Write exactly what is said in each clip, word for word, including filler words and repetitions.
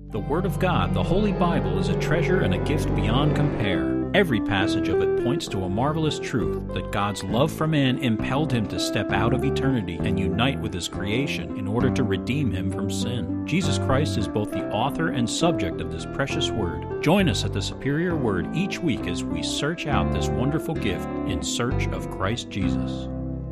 The Word of God, the Holy Bible, is a treasure and a gift beyond compare. Every passage of it points to a marvelous truth that God's love for man impelled him to step out of eternity and unite with his creation in order to redeem him from sin. Jesus Christ is both the author and subject of this precious Word. Join us at the Superior Word each week as we search out this wonderful gift in search of Christ Jesus.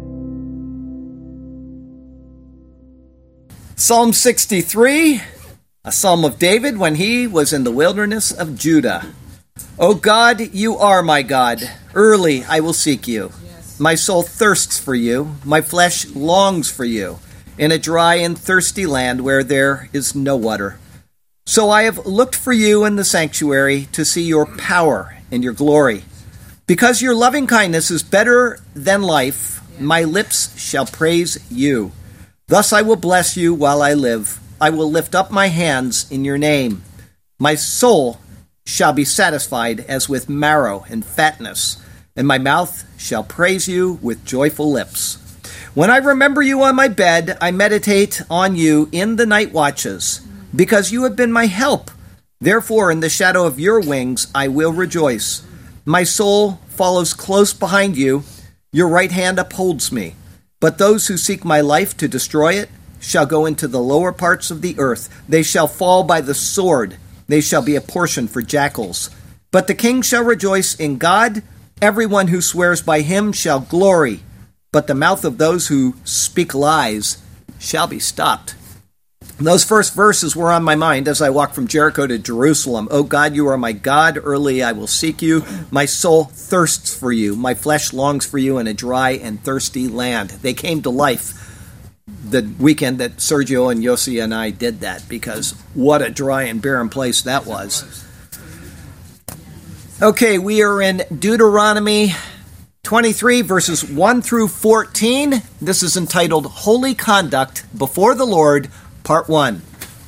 Psalm sixty-three, a psalm of David when he was in the wilderness of Judah. O God, you are my God. Early I will seek you. Yes. My soul thirsts for you. My flesh longs for you in a dry and thirsty land where there is no water. So I have looked for you in the sanctuary to see your power and your glory. Because your loving kindness is better than life, my lips shall praise you. Thus I will bless you while I live. I will lift up my hands in your name. My soul shall be satisfied as with marrow and fatness, and my mouth shall praise you with joyful lips. When I remember you on my bed, I meditate on you in the night watches, because you have been my help. Therefore, in the shadow of your wings, I will rejoice. My soul follows close behind you. Your right hand upholds me. But those who seek my life to destroy it shall go into the lower parts of the earth. They shall fall by the sword. They shall be a portion for jackals. But the king shall rejoice in God. Everyone who swears by him shall glory. But the mouth of those who speak lies shall be stopped. Those first verses were on my mind as I walked from Jericho to Jerusalem. O God, you are my God. Early I will seek you. My soul thirsts for you. My flesh longs for you in a dry and thirsty land. They came to life the weekend that Sergio and Yossi and I did that, because what a dry and barren place that was. Okay, we are in Deuteronomy twenty-three, verses one through fourteen. This is entitled Holy Conduct Before the Lord, Part one.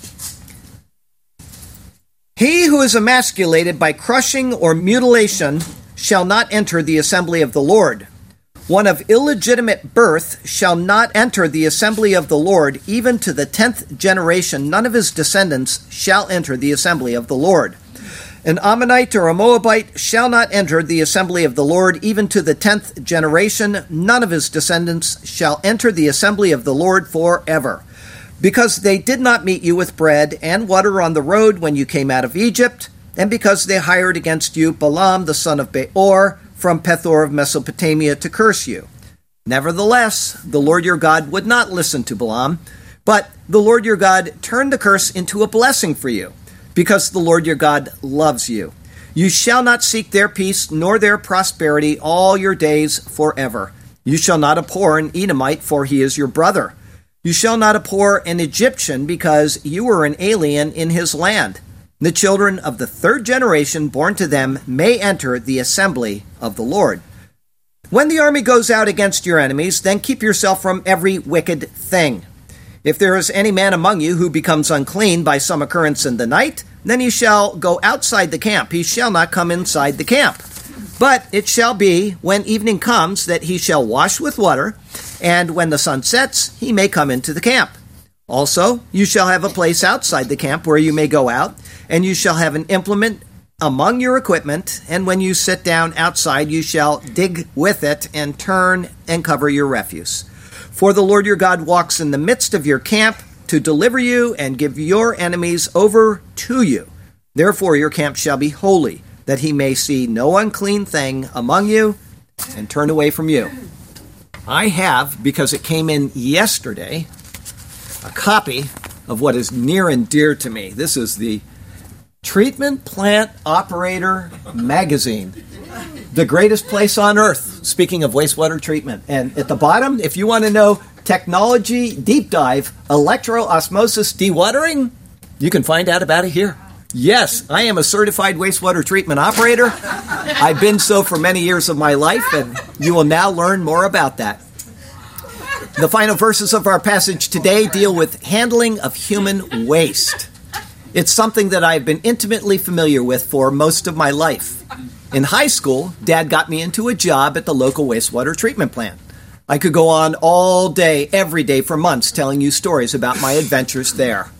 He who is emasculated by crushing or mutilation shall not enter the assembly of the Lord. One of illegitimate birth shall not enter the assembly of the Lord. Even to the tenth generation, none of his descendants shall enter the assembly of the Lord. An Ammonite or a Moabite shall not enter the assembly of the Lord. Even to the tenth generation, none of his descendants shall enter the assembly of the Lord forever. Because they did not meet you with bread and water on the road when you came out of Egypt, and because they hired against you Balaam the son of Beor from Pethor of Mesopotamia to curse you. Nevertheless, the Lord your God would not listen to Balaam, but the Lord your God turned the curse into a blessing for you, because the Lord your God loves you. You shall not seek their peace nor their prosperity all your days forever. You shall not abhor an Edomite, for he is your brother. You shall not abhor an Egyptian, because you were an alien in his land. The children of the third generation born to them may enter the assembly of the Lord. When the army goes out against your enemies, then keep yourself from every wicked thing. If there is any man among you who becomes unclean by some occurrence in the night, then he shall go outside the camp. He shall not come inside the camp. But it shall be, when evening comes, that he shall wash with water, and when the sun sets, he may come into the camp. Also, you shall have a place outside the camp where you may go out, and you shall have an implement among your equipment, and when you sit down outside, you shall dig with it and turn and cover your refuse. For the Lord your God walks in the midst of your camp to deliver you and give your enemies over to you. Therefore your camp shall be holy, that he may see no unclean thing among you and turn away from you. I have, because it came in yesterday, a copy of what is near and dear to me. This is the Treatment Plant Operator Magazine, the greatest place on earth, speaking of wastewater treatment. And at the bottom, if you want to know technology deep dive, electro-osmosis dewatering, you can find out about it here. Yes, I am a certified wastewater treatment operator. I've been so for many years of my life, and you will now learn more about that. The final verses of our passage today deal with handling of human waste. It's something that I've been intimately familiar with for most of my life. In high school, Dad got me into a job at the local wastewater treatment plant. I could go on all day, every day for months telling you stories about my adventures there.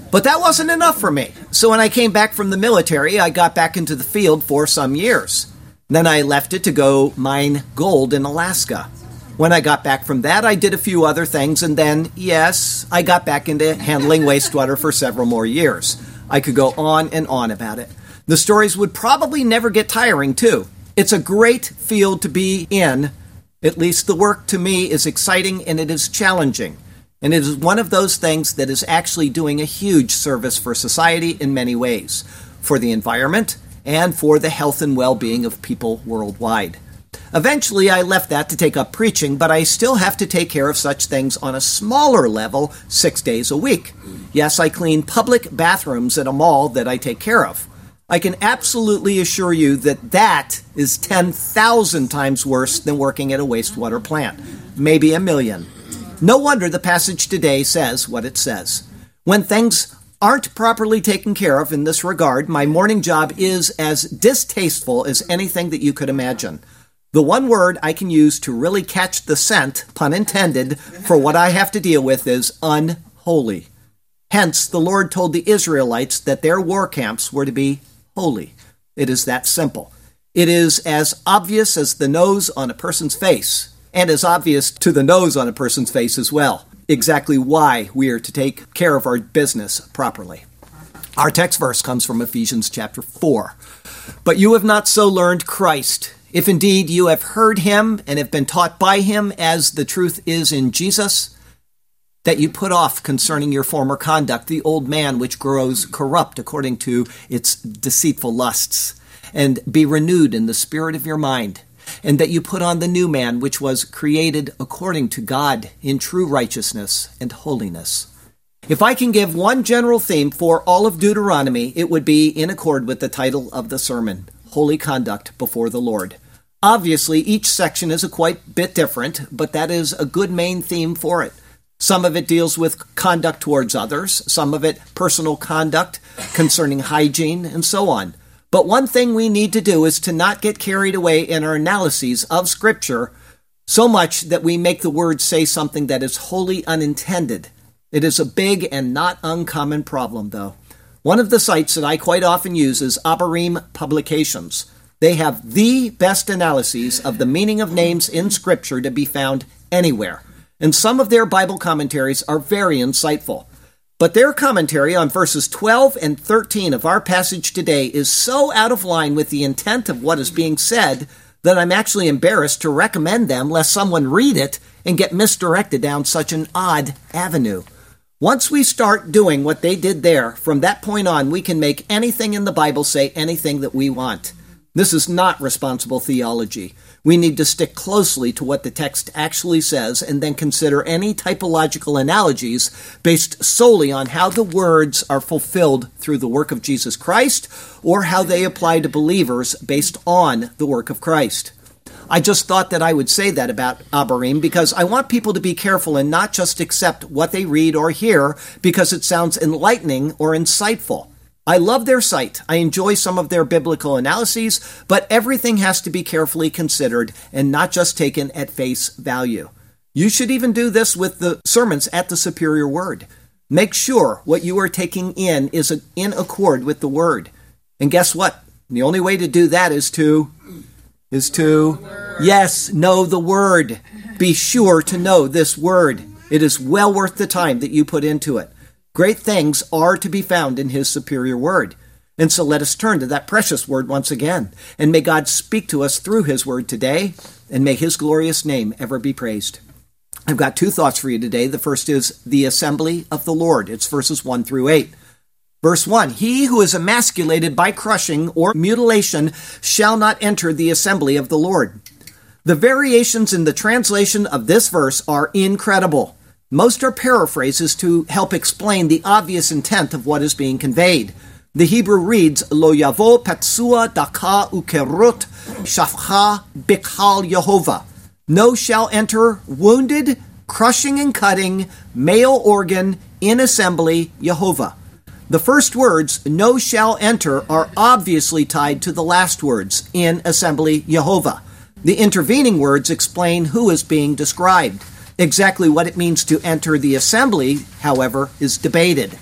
But that wasn't enough for me. So when I came back from the military, I got back into the field for some years. Then I left it to go mine gold in Alaska. When I got back from that, I did a few other things, and then, yes, I got back into handling wastewater for several more years. I could go on and on about it. The stories would probably never get tiring, too. It's a great field to be in. At least the work to me is exciting and it is challenging. And it is one of those things that is actually doing a huge service for society in many ways, for the environment and for the health and well-being of people worldwide. Eventually, I left that to take up preaching, but I still have to take care of such things on a smaller level six days a week. Yes, I clean public bathrooms at a mall that I take care of. I can absolutely assure you that that is ten thousand times worse than working at a wastewater plant, maybe a million. No wonder the passage today says what it says. When things aren't properly taken care of in this regard, my morning job is as distasteful as anything that you could imagine. The one word I can use to really catch the scent, pun intended, for what I have to deal with is unholy. Hence, the Lord told the Israelites that their war camps were to be holy. It is that simple. It is as obvious as the nose on a person's face, and as obvious to the nose on a person's face as well, exactly why we are to take care of our business properly. Our text verse comes from Ephesians chapter four. But you have not so learned Christ, if indeed you have heard him and have been taught by him, as the truth is in Jesus, that you put off concerning your former conduct the old man which grows corrupt according to its deceitful lusts, and be renewed in the spirit of your mind, and that you put on the new man which was created according to God in true righteousness and holiness. If I can give one general theme for all of Deuteronomy, it would be in accord with the title of the sermon, Holy Conduct Before the Lord. Obviously, each section is a quite bit different, but that is a good main theme for it. Some of it deals with conduct towards others, some of it personal conduct concerning hygiene, and so on. But one thing we need to do is to not get carried away in our analyses of Scripture so much that we make the word say something that is wholly unintended. It is a big and not uncommon problem, though. One of the sites that I quite often use is Abarim Publications. They have the best analyses of the meaning of names in Scripture to be found anywhere. And some of their Bible commentaries are very insightful. But their commentary on verses twelve and thirteen of our passage today is so out of line with the intent of what is being said that I'm actually embarrassed to recommend them lest someone read it and get misdirected down such an odd avenue. Once we start doing what they did there, from that point on, we can make anything in the Bible say anything that we want. This is not responsible theology. We need to stick closely to what the text actually says and then consider any typological analogies based solely on how the words are fulfilled through the work of Jesus Christ or how they apply to believers based on the work of Christ. I just thought that I would say that about Abarim because I want people to be careful and not just accept what they read or hear because it sounds enlightening or insightful. I love their site. I enjoy some of their biblical analyses, but everything has to be carefully considered and not just taken at face value. You should even do this with the sermons at the Superior Word. Make sure what you are taking in is in accord with the Word. And guess what? The only way to do that is to, is to, yes, know the Word. Be sure to know this Word. It is well worth the time that you put into it. Great things are to be found in his superior word. And so let us turn to that precious word once again. And may God speak to us through his word today, and may his glorious name ever be praised. I've got two thoughts for you today. The first is the assembly of the Lord. It's verses one through eight. Verse one, he who is emasculated by crushing or mutilation shall not enter the assembly of the Lord. The variations in the translation of this verse are incredible. Most are paraphrases to help explain the obvious intent of what is being conveyed. The Hebrew reads, Lo yavo patsua daka ukerut shafcha bikhal Yehovah. No shall enter wounded, crushing and cutting, male organ in assembly Yehovah. The first words, no shall enter, are obviously tied to the last words, in assembly Yehovah. The intervening words explain who is being described. Exactly what it means to enter the assembly, however, is debated.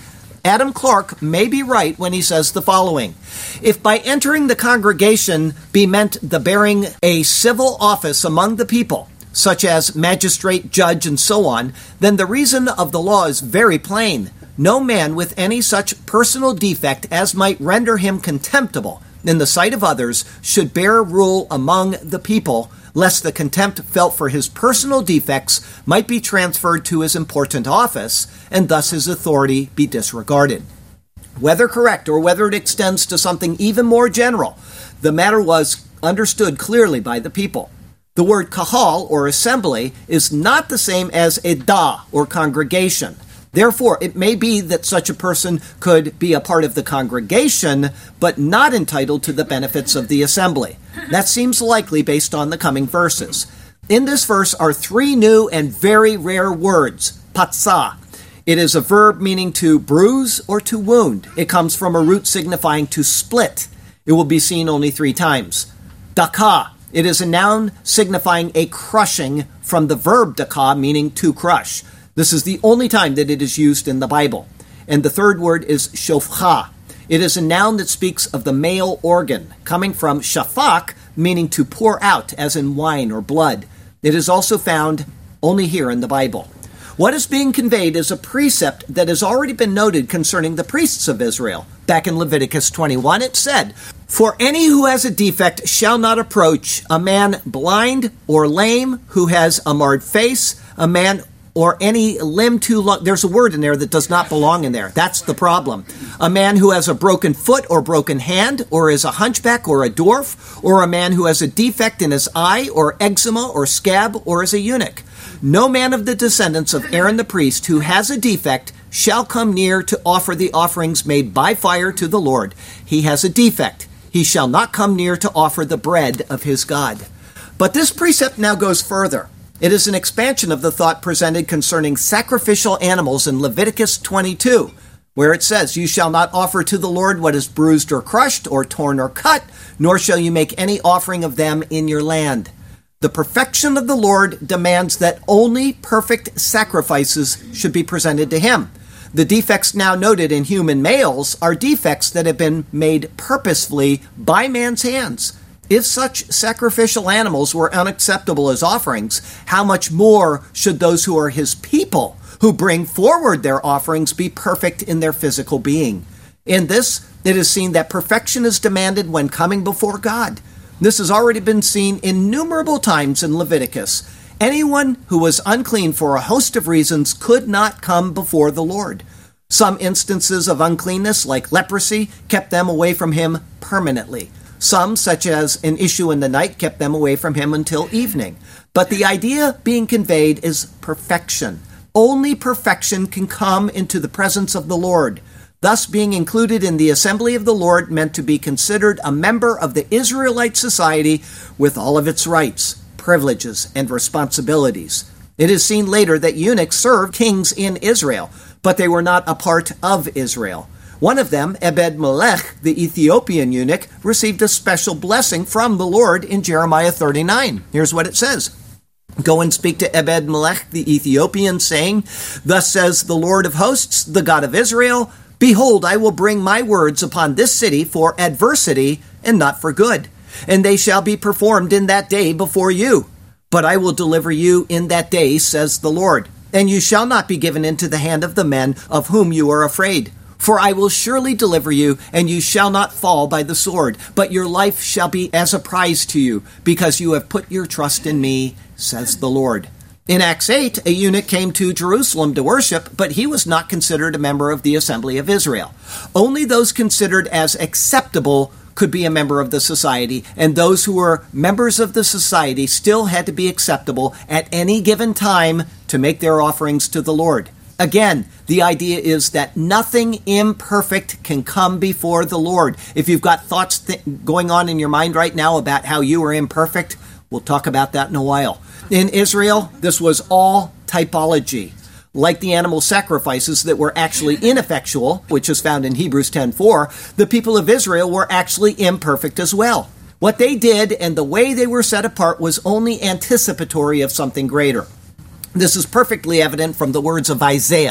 Adam Clarke may be right when he says the following. If by entering the congregation be meant the bearing a civil office among the people, such as magistrate, judge, and so on, then the reason of the law is very plain. No man with any such personal defect as might render him contemptible in the sight of others should bear rule among the people, lest the contempt felt for his personal defects might be transferred to his important office, and thus his authority be disregarded. Whether correct or whether it extends to something even more general, the matter was understood clearly by the people. The word kahal, or assembly, is not the same as edah, or congregation. Therefore, it may be that such a person could be a part of the congregation, but not entitled to the benefits of the assembly. That seems likely based on the coming verses. In this verse are three new and very rare words, patsah. It is a verb meaning to bruise or to wound. It comes from a root signifying to split. It will be seen only three times. Dakah. It is a noun signifying a crushing from the verb dakah, meaning to crush. This is the only time that it is used in the Bible. And the third word is shofcha. It is a noun that speaks of the male organ, coming from shafak, meaning to pour out, as in wine or blood. It is also found only here in the Bible. What is being conveyed is a precept that has already been noted concerning the priests of Israel. Back in Leviticus twenty-one, it said, "For any who has a defect shall not approach a man blind or lame who has a marred face, a man or any limb too long." There's a word in there that does not belong in there. That's the problem. A man who has a broken foot or broken hand, or is a hunchback or a dwarf, or a man who has a defect in his eye, or eczema or scab, or is a eunuch. No man of the descendants of Aaron the priest who has a defect shall come near to offer the offerings made by fire to the Lord. He has a defect. He shall not come near to offer the bread of his God. But this precept now goes further. It is an expansion of the thought presented concerning sacrificial animals in Leviticus twenty-two, where it says, "You shall not offer to the Lord what is bruised or crushed or torn or cut, nor shall you make any offering of them in your land." The perfection of the Lord demands that only perfect sacrifices should be presented to him. The defects now noted in human males are defects that have been made purposefully by man's hands. If such sacrificial animals were unacceptable as offerings, how much more should those who are his people, who bring forward their offerings, be perfect in their physical being? In this, it is seen that perfection is demanded when coming before God. This has already been seen innumerable times in Leviticus. Anyone who was unclean for a host of reasons could not come before the Lord. Some instances of uncleanness, like leprosy, kept them away from him permanently. Some, such as an issue in the night, kept them away from him until evening. But the idea being conveyed is perfection. Only perfection can come into the presence of the Lord. Thus, being included in the assembly of the Lord meant to be considered a member of the Israelite society with all of its rights, privileges, and responsibilities. It is seen later that eunuchs served kings in Israel, but they were not a part of Israel. One of them, Ebed-Melech, the Ethiopian eunuch, received a special blessing from the Lord in Jeremiah thirty-nine. Here's what it says. "Go and speak to Ebed-Melech the Ethiopian, saying, Thus says the Lord of hosts, the God of Israel, Behold, I will bring my words upon this city for adversity and not for good, and they shall be performed in that day before you. But I will deliver you in that day, says the Lord, and you shall not be given into the hand of the men of whom you are afraid. For I will surely deliver you, and you shall not fall by the sword, but your life shall be as a prize to you, because you have put your trust in me, says the Lord." In Acts eight, a eunuch came to Jerusalem to worship, but he was not considered a member of the assembly of Israel. Only those considered as acceptable could be a member of the society, and those who were members of the society still had to be acceptable at any given time to make their offerings to the Lord. Again, the idea is that nothing imperfect can come before the Lord. If you've got thoughts th- going on in your mind right now about how you are imperfect, we'll talk about that in a while. In Israel, this was all typology. Like the animal sacrifices that were actually ineffectual, which is found in Hebrews ten four, the people of Israel were actually imperfect as well. What they did and the way they were set apart was only anticipatory of something greater. This is perfectly evident from the words of Isaiah.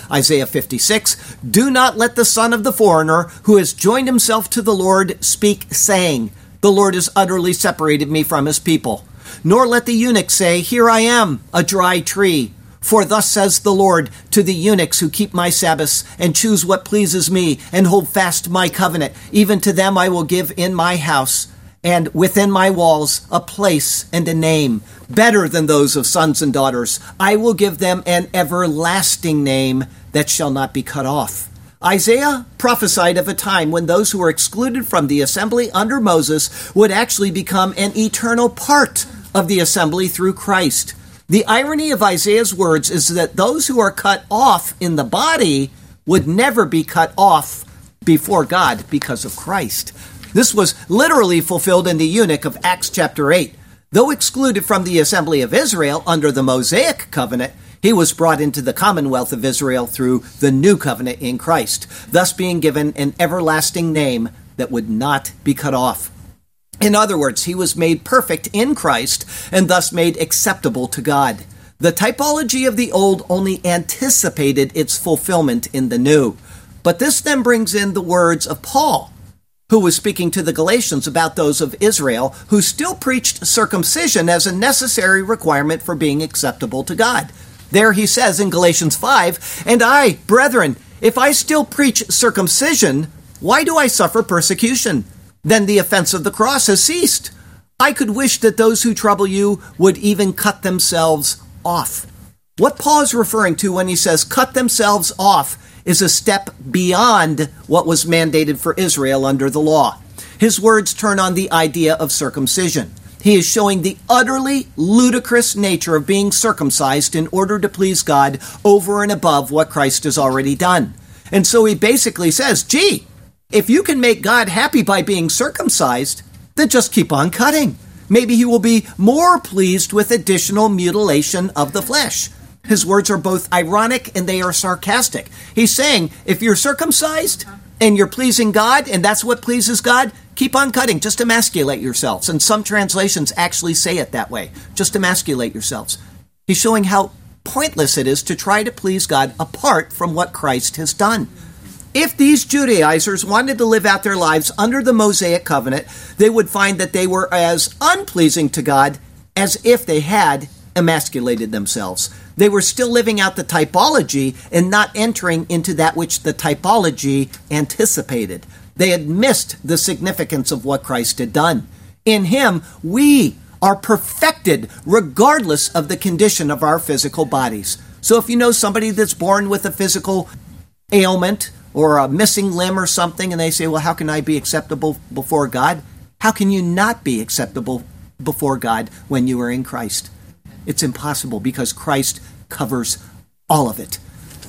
Isaiah fifty-six, do not let the son of the foreigner who has joined himself to the Lord speak, saying, the Lord has utterly separated me from his people. Nor let the eunuch say, here I am, a dry tree. For thus says the Lord to the eunuchs who keep my Sabbaths and choose what pleases me and hold fast my covenant, even to them I will give in my house and within my walls a place and a name, better than those of sons and daughters. I will give them an everlasting name that shall not be cut off. Isaiah prophesied of a time when those who were excluded from the assembly under Moses would actually become an eternal part of the assembly through Christ. The irony of Isaiah's words is that those who are cut off in the body would never be cut off before God because of Christ. This was literally fulfilled in the eunuch of Acts chapter eight. Though excluded from the assembly of Israel under the Mosaic covenant, he was brought into the commonwealth of Israel through the new covenant in Christ, thus being given an everlasting name that would not be cut off. In other words, he was made perfect in Christ and thus made acceptable to God. The typology of the old only anticipated its fulfillment in the new. But this then brings in the words of Paul, who was speaking to the Galatians about those of Israel who still preached circumcision as a necessary requirement for being acceptable to God. There he says in Galatians five, and I, brethren, if I still preach circumcision, why do I suffer persecution? Then the offense of the cross has ceased. I could wish that those who trouble you would even cut themselves off. What Paul is referring to when he says cut themselves off is a step beyond what was mandated for Israel under the law. His words turn on the idea of circumcision. He is showing the utterly ludicrous nature of being circumcised in order to please God over and above what Christ has already done. And so he basically says, gee, if you can make God happy by being circumcised, then just keep on cutting. Maybe he will be more pleased with additional mutilation of the flesh. His words are both ironic and they are sarcastic. He's saying, if you're circumcised and you're pleasing God, and that's what pleases God, keep on cutting, just emasculate yourselves. And some translations actually say it that way, just emasculate yourselves. He's showing how pointless it is to try to please God apart from what Christ has done. If these Judaizers wanted to live out their lives under the Mosaic covenant, they would find that they were as unpleasing to God as if they had emasculated themselves. They were still living out the typology and not entering into that which the typology anticipated. They had missed the significance of what Christ had done. In him, we are perfected regardless of the condition of our physical bodies. So if you know somebody that's born with a physical ailment or a missing limb or something, and they say, well, how can I be acceptable before God? How can you not be acceptable before God when you are in Christ? It's impossible because Christ covers all of it.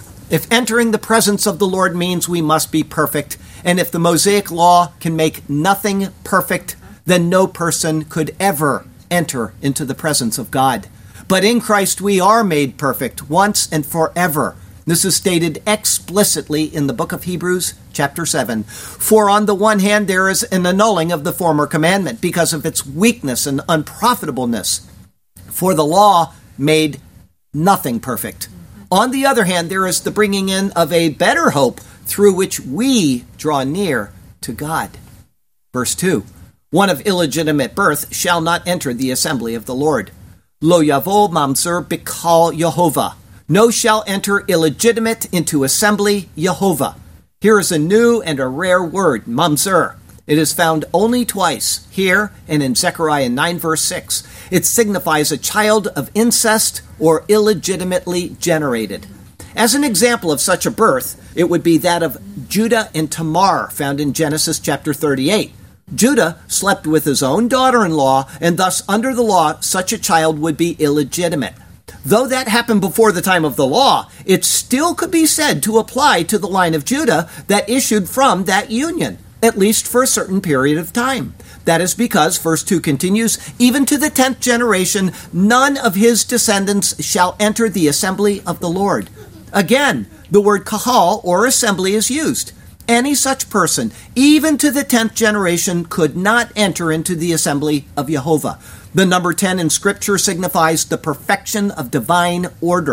If entering the presence of the Lord means we must be perfect, and if the Mosaic law can make nothing perfect, then no person could ever enter into the presence of God. But in Christ we are made perfect once and forever. This is stated explicitly in the book of Hebrews, chapter seven. For on the one hand, there is an annulling of the former commandment because of its weakness and unprofitableness. For the law made nothing perfect. On the other hand, there is the bringing in of a better hope through which we draw near to God. Verse two, one of illegitimate birth shall not enter the assembly of the Lord. Lo yavo mamzer bikal Yehovah. No shall enter illegitimate into assembly Yehovah. Here is a new and a rare word, mamzer. It is found only twice, here and in Zechariah nine, verse six. It signifies a child of incest or illegitimately generated. As an example of such a birth, it would be that of Judah and Tamar, found in Genesis chapter thirty-eight. Judah slept with his own daughter-in-law, and thus under the law, such a child would be illegitimate. Though that happened before the time of the law, it still could be said to apply to the line of Judah that issued from that union, at least for a certain period of time. That is because, verse two continues, even to the tenth generation, none of his descendants shall enter the assembly of the Lord. Again, the word kahal, or assembly, is used. Any such person, even to the tenth generation, could not enter into the assembly of Yehovah. The number ten in Scripture signifies the perfection of divine order.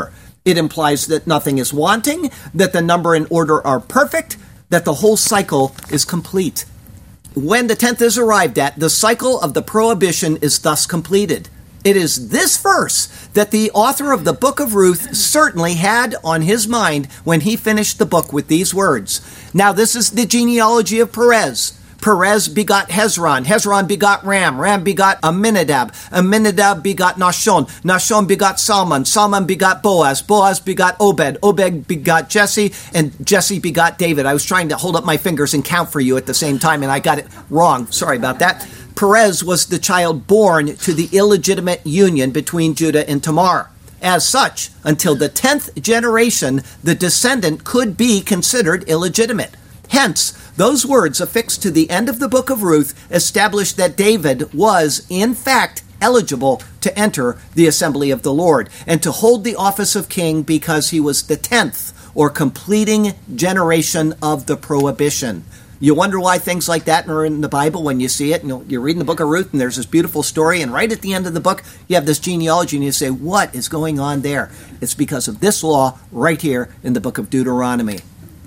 It implies that nothing is wanting, that the number and order are perfect, that the whole cycle is complete. When the tenth is arrived at, the cycle of the prohibition is thus completed. It is this verse that the author of the book of Ruth certainly had on his mind when he finished the book with these words. Now, this is the genealogy of Perez. Perez begot Hezron. Hezron begot Ram. Ram begot Aminadab. Aminadab begot Nahshon. Nahshon begot Salmon. Salmon begot Boaz. Boaz begot Obed. Obed begot Jesse. And Jesse begot David. I was trying to hold up my fingers and count for you at the same time, and I got it wrong. Sorry about that. Perez was the child born to the illegitimate union between Judah and Tamar. As such, until the tenth generation, the descendant could be considered illegitimate. Hence, those words affixed to the end of the book of Ruth establish that David was, in fact, eligible to enter the assembly of the Lord and to hold the office of king because he was the tenth or completing generation of the prohibition. You wonder why things like that are in the Bible when you see it. You know, you're reading the book of Ruth and there's this beautiful story, and right at the end of the book you have this genealogy and you say, what is going on there? It's because of this law right here in the book of Deuteronomy.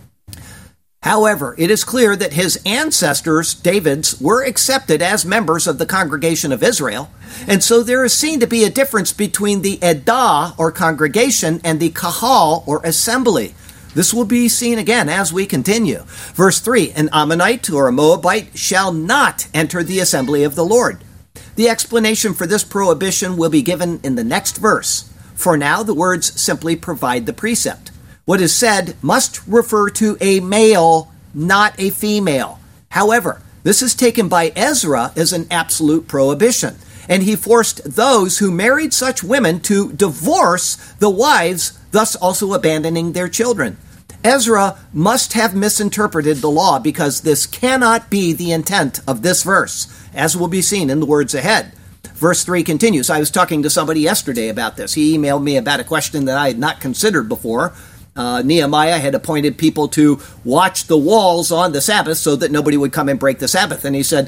However, it is clear that his ancestors, David's, were accepted as members of the congregation of Israel, and so there is seen to be a difference between the Edah, or congregation, and the Kahal, or assembly. This will be seen again as we continue. Verse three, an Ammonite or a Moabite shall not enter the assembly of the Lord. The explanation for this prohibition will be given in the next verse. For now, the words simply provide the precept. What is said must refer to a male, not a female. However, this is taken by Ezra as an absolute prohibition, and he forced those who married such women to divorce the wives, thus also abandoning their children. Ezra must have misinterpreted the law because this cannot be the intent of this verse, as will be seen in the words ahead. Verse three continues. I was talking to somebody yesterday about this. He emailed me about a question that I had not considered before. Uh, Nehemiah had appointed people to watch the walls on the Sabbath so that nobody would come and break the Sabbath. And he said,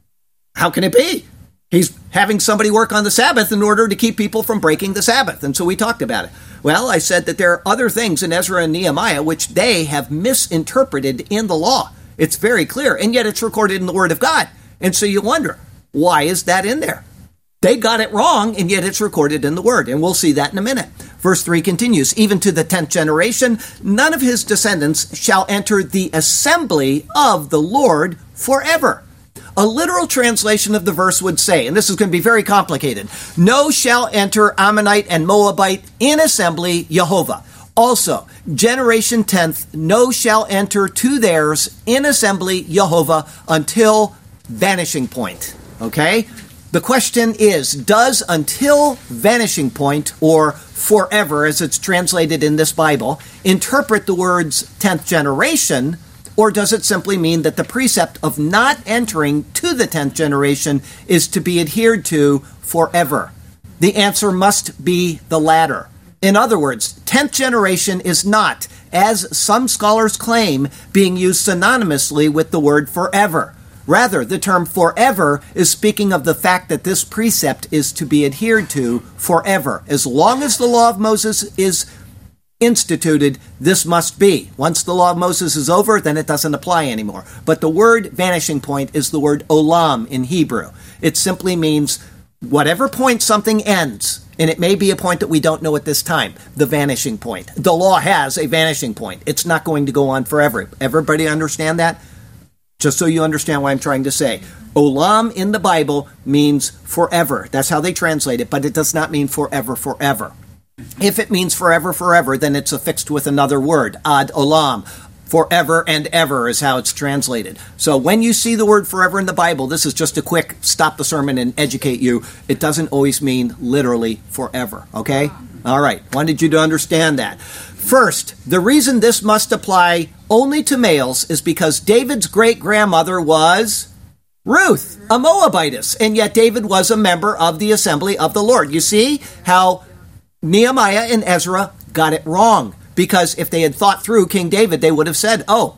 how can it be? He's having somebody work on the Sabbath in order to keep people from breaking the Sabbath. And so we talked about it. Well, I said that there are other things in Ezra and Nehemiah which they have misinterpreted in the law. It's very clear, and yet it's recorded in the Word of God. And so you wonder, why is that in there? They got it wrong, and yet it's recorded in the Word, and we'll see that in a minute. Verse three continues, even to the tenth generation, none of his descendants shall enter the assembly of the Lord forever. A literal translation of the verse would say, and this is going to be very complicated, no shall enter Ammonite and Moabite in assembly Jehovah. Also, generation tenth, no shall enter to theirs in assembly Jehovah until vanishing point. Okay? The question is, does until vanishing point, or forever as it's translated in this Bible, interpret the words tenth generation, or does it simply mean that the precept of not entering to the tenth generation is to be adhered to forever? The answer must be the latter. In other words, tenth generation is not, as some scholars claim, being used synonymously with the word forever. Rather, the term forever is speaking of the fact that this precept is to be adhered to forever. As long as the law of Moses is instituted, this must be. Once the law of Moses is over, then it doesn't apply anymore. But the word vanishing point is the word olam in Hebrew. It simply means whatever point something ends, and it may be a point that we don't know at this time, the vanishing point. The law has a vanishing point. It's not going to go on forever. Everybody understand that? Just so you understand what I'm trying to say. Olam in the Bible means forever. That's how they translate it, but it does not mean forever, forever. If it means forever, forever, then it's affixed with another word, ad olam. Forever and ever is how it's translated. So when you see the word forever in the Bible, this is just a quick stop the sermon and educate you. It doesn't always mean literally forever, okay? All right, wanted you to understand that. First, the reason this must apply only to males is because David's great-grandmother was Ruth, a Moabitess, and yet David was a member of the assembly of the Lord. You see how Nehemiah and Ezra got it wrong, because if they had thought through King David, they would have said, oh,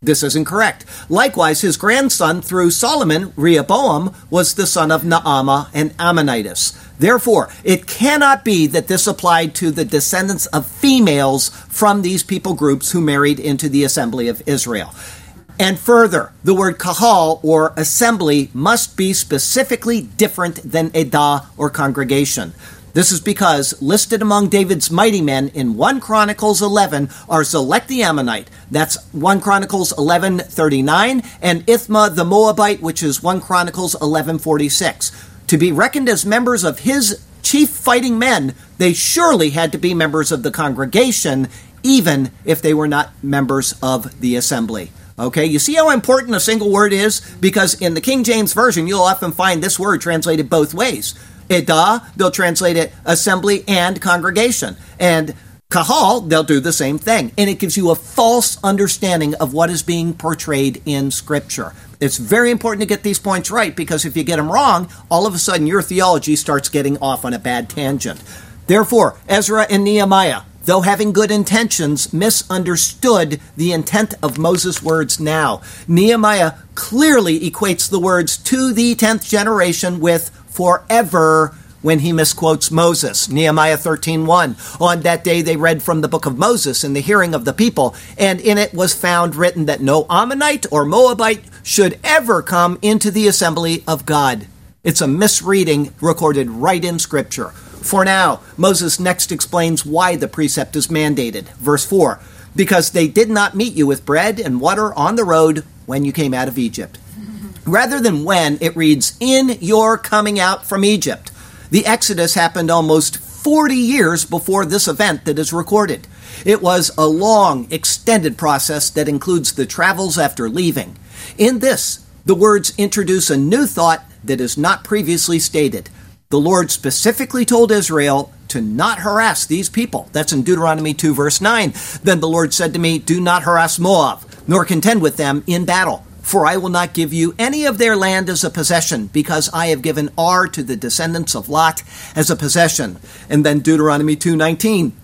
This isn't correct. Likewise, his grandson through Solomon, Rehoboam, was the son of Naamah and Ammonitis. Therefore, it cannot be that this applied to the descendants of females from these people groups who married into the assembly of Israel. And further, the word kahal, or assembly, must be specifically different than edah, or congregation. This is because listed among David's mighty men in First Chronicles eleven are Zelek the Ammonite, that's First Chronicles eleven thirty-nine, and Ithma the Moabite, which is First Chronicles eleven forty-six. To be reckoned as members of his chief fighting men, they surely had to be members of the congregation, even if they were not members of the assembly. Okay, you see how important a single word is? Because in the King James Version, you'll often find this word translated both ways. Edah, they'll translate it assembly and congregation. And kahal, they'll do the same thing. And it gives you a false understanding of what is being portrayed in Scripture. It's very important to get these points right, because if you get them wrong, all of a sudden your theology starts getting off on a bad tangent. Therefore, Ezra and Nehemiah, though having good intentions, misunderstood the intent of Moses' words now. Nehemiah clearly equates the words to the tenth generation with forever when he misquotes Moses. Nehemiah thirteen one. On that day they read from the book of Moses in the hearing of the people, and in it was found written that no Ammonite or Moabite should ever come into the assembly of God. It's a misreading recorded right in Scripture. For now, Moses next explains why the precept is mandated. Verse four, because they did not meet you with bread and water on the road when you came out of Egypt. Rather than when, it reads, in your coming out from Egypt. The Exodus happened almost forty years before this event that is recorded. It was a long, extended process that includes the travels after leaving. In this, the words introduce a new thought that is not previously stated. The Lord specifically told Israel to not harass these people. That's in Deuteronomy two, verse nine. Then the Lord said to me, do not harass Moab, nor contend with them in battle. For I will not give you any of their land as a possession, because I have given Ar to the descendants of Lot as a possession. And then Deuteronomy two nineteen.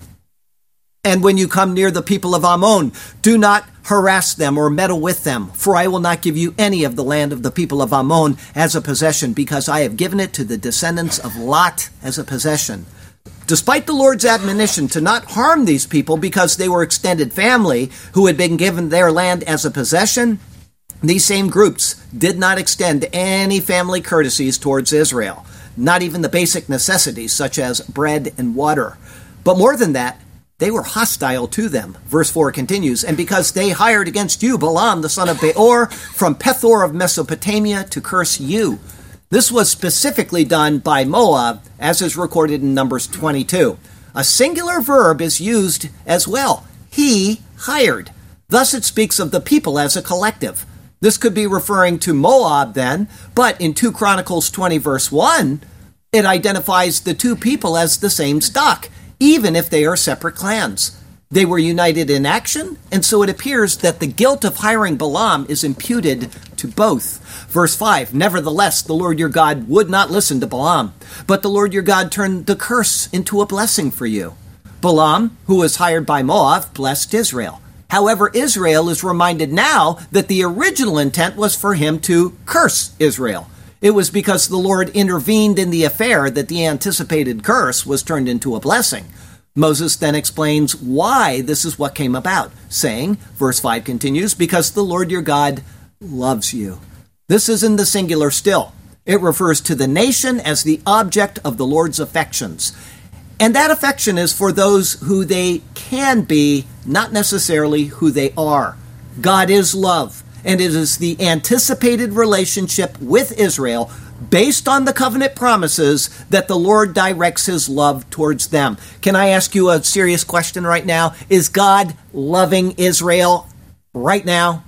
And when you come near the people of Ammon, do not harass them or meddle with them, for I will not give you any of the land of the people of Ammon as a possession, because I have given it to the descendants of Lot as a possession. Despite the Lord's admonition to not harm these people because they were extended family who had been given their land as a possession, these same groups did not extend any family courtesies towards Israel, not even the basic necessities such as bread and water. But more than that, they were hostile to them. Verse four continues, and because they hired against you Balaam, the son of Beor, from Pethor of Mesopotamia to curse you. This was specifically done by Moab, as is recorded in Numbers twenty-two. A singular verb is used as well. He hired. Thus it speaks of the people as a collective. This could be referring to Moab then, but in Second Chronicles twenty, verse one, it identifies the two people as the same stock, even if they are separate clans. They were united in action, and so it appears that the guilt of hiring Balaam is imputed to both. Verse five, nevertheless, the Lord your God would not listen to Balaam, but the Lord your God turned the curse into a blessing for you. Balaam, who was hired by Moab, blessed Israel. However, Israel is reminded now that the original intent was for him to curse Israel. It was because the Lord intervened in the affair that the anticipated curse was turned into a blessing. Moses then explains why this is what came about, saying, verse five continues, because the Lord your God loves you. This is in the singular still. It refers to the nation as the object of the Lord's affections. And that affection is for those who they can be, not necessarily who they are. God is love, and it is the anticipated relationship with Israel based on the covenant promises that the Lord directs his love towards them. Can I ask you a serious question right now? Is God loving Israel right now?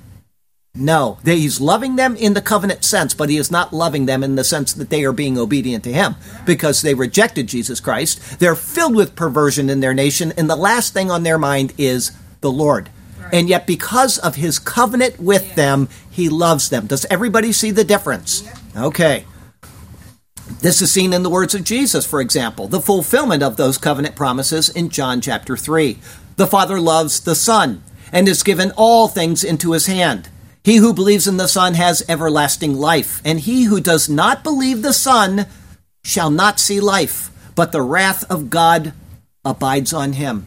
No. He's loving them in the covenant sense, but he is not loving them in the sense that they are being obedient to him because they rejected Jesus Christ. They're filled with perversion in their nation, and the last thing on their mind is the Lord. Right. And yet because of his covenant with yeah. them, he loves them. Does everybody see the difference? Yeah. Okay. This is seen in the words of Jesus, for example, the fulfillment of those covenant promises in John chapter three. The Father loves the Son and is given all things into his hand. He who believes in the Son has everlasting life, and he who does not believe the Son shall not see life, but the wrath of God abides on him.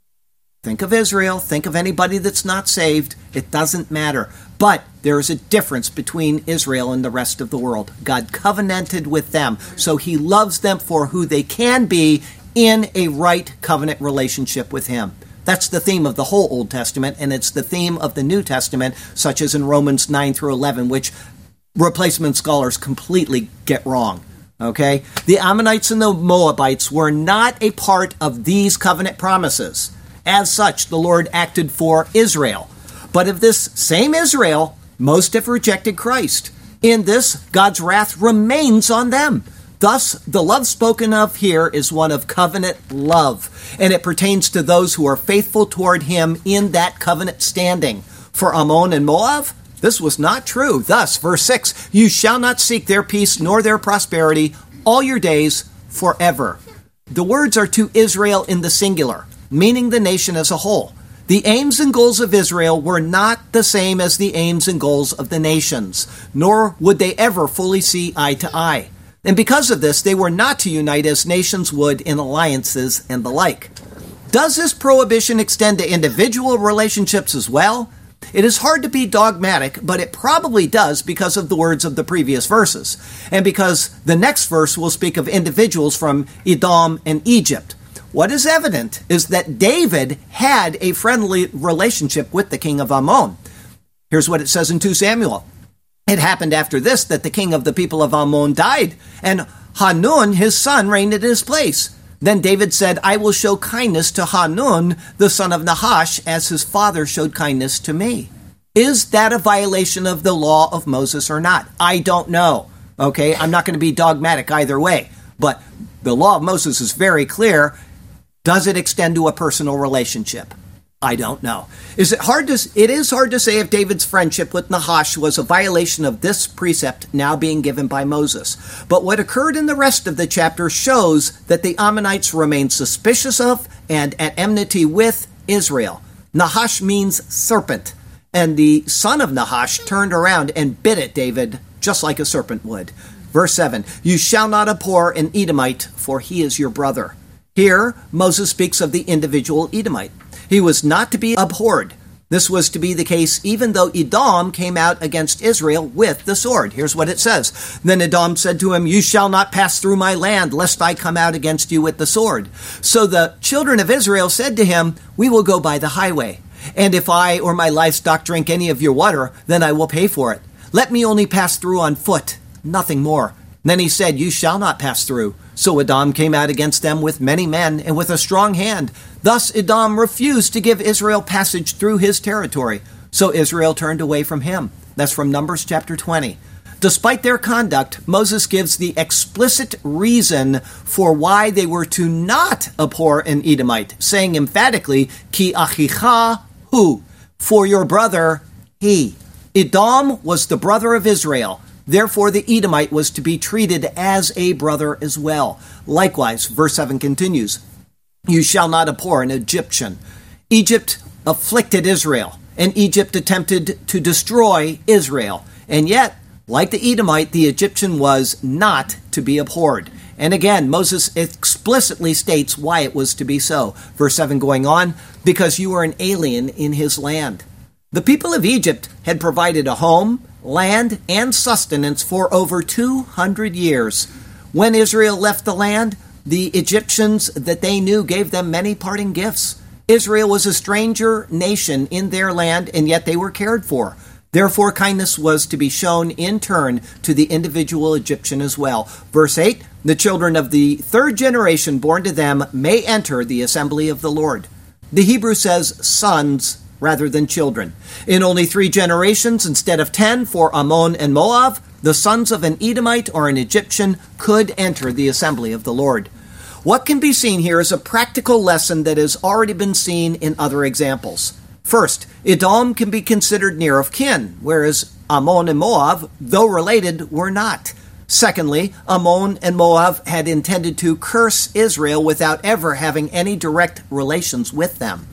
Think of Israel. Think of anybody that's not saved. It doesn't matter. But there is a difference between Israel and the rest of the world. God covenanted with them, so he loves them for who they can be in a right covenant relationship with him. That's the theme of the whole Old Testament, and it's the theme of the New Testament, such as in Romans nine through eleven, which replacement scholars completely get wrong. Okay? The Ammonites and the Moabites were not a part of these covenant promises. As such, the Lord acted for Israel. But of this same Israel, most have rejected Christ. In this, God's wrath remains on them. Thus, the love spoken of here is one of covenant love, and it pertains to those who are faithful toward him in that covenant standing. For Ammon and Moab, this was not true. Thus, verse six, you shall not seek their peace nor their prosperity all your days forever. The words are to Israel in the singular, meaning the nation as a whole. The aims and goals of Israel were not the same as the aims and goals of the nations, nor would they ever fully see eye to eye. And because of this, they were not to unite as nations would in alliances and the like. Does this prohibition extend to individual relationships as well? It is hard to be dogmatic, but it probably does because of the words of the previous verses, and because the next verse will speak of individuals from Edom and Egypt. What is evident is that David had a friendly relationship with the king of Ammon. Here's what it says in Second Samuel. It happened after this that the king of the people of Ammon died, and Hanun, his son, reigned in his place. Then David said, I will show kindness to Hanun, the son of Nahash, as his father showed kindness to me. Is that a violation of the law of Moses or not? I don't know. Okay, I'm not going to be dogmatic either way. But the law of Moses is very clear. Does it extend to a personal relationship? I don't know. Is it hard to, it is hard to say if David's friendship with Nahash was a violation of this precept now being given by Moses. But what occurred in the rest of the chapter shows that the Ammonites remained suspicious of and at enmity with Israel. Nahash means serpent, and the son of Nahash turned around and bit at David just like a serpent would. Verse seven, you shall not abhor an Edomite, for he is your brother. Here, Moses speaks of the individual Edomite. He was not to be abhorred. This was to be the case even though Edom came out against Israel with the sword. Here's what it says. Then Edom said to him, you shall not pass through my land, lest I come out against you with the sword. So the children of Israel said to him, we will go by the highway. And if I or my livestock drink any of your water, then I will pay for it. Let me only pass through on foot, nothing more. Then he said, you shall not pass through. So Edom came out against them with many men and with a strong hand. Thus Edom refused to give Israel passage through his territory. So Israel turned away from him. That's from Numbers chapter twenty. Despite their conduct, Moses gives the explicit reason for why they were to not abhor an Edomite, saying emphatically, Ki achicha hu, for your brother he. Edom was the brother of Israel. Therefore, the Edomite was to be treated as a brother as well. Likewise, verse seven continues, you shall not abhor an Egyptian. Egypt afflicted Israel, and Egypt attempted to destroy Israel. And yet, like the Edomite, the Egyptian was not to be abhorred. And again, Moses explicitly states why it was to be so. Verse seven going on, because you are an alien in his land. The people of Egypt had provided a home, land, and sustenance for over two hundred years. When Israel left the land, the Egyptians that they knew gave them many parting gifts. Israel was a stranger nation in their land, and yet they were cared for. Therefore, kindness was to be shown in turn to the individual Egyptian as well. Verse eight, the children of the third generation born to them may enter the assembly of the Lord. The Hebrew says sons rather than children. In only three generations instead of ten for Ammon and Moab, the sons of an Edomite or an Egyptian could enter the assembly of the Lord. What can be seen here is a practical lesson that has already been seen in other examples. First, Edom can be considered near of kin, whereas Ammon and Moab, though related, were not. Secondly, Ammon and Moab had intended to curse Israel without ever having any direct relations with them.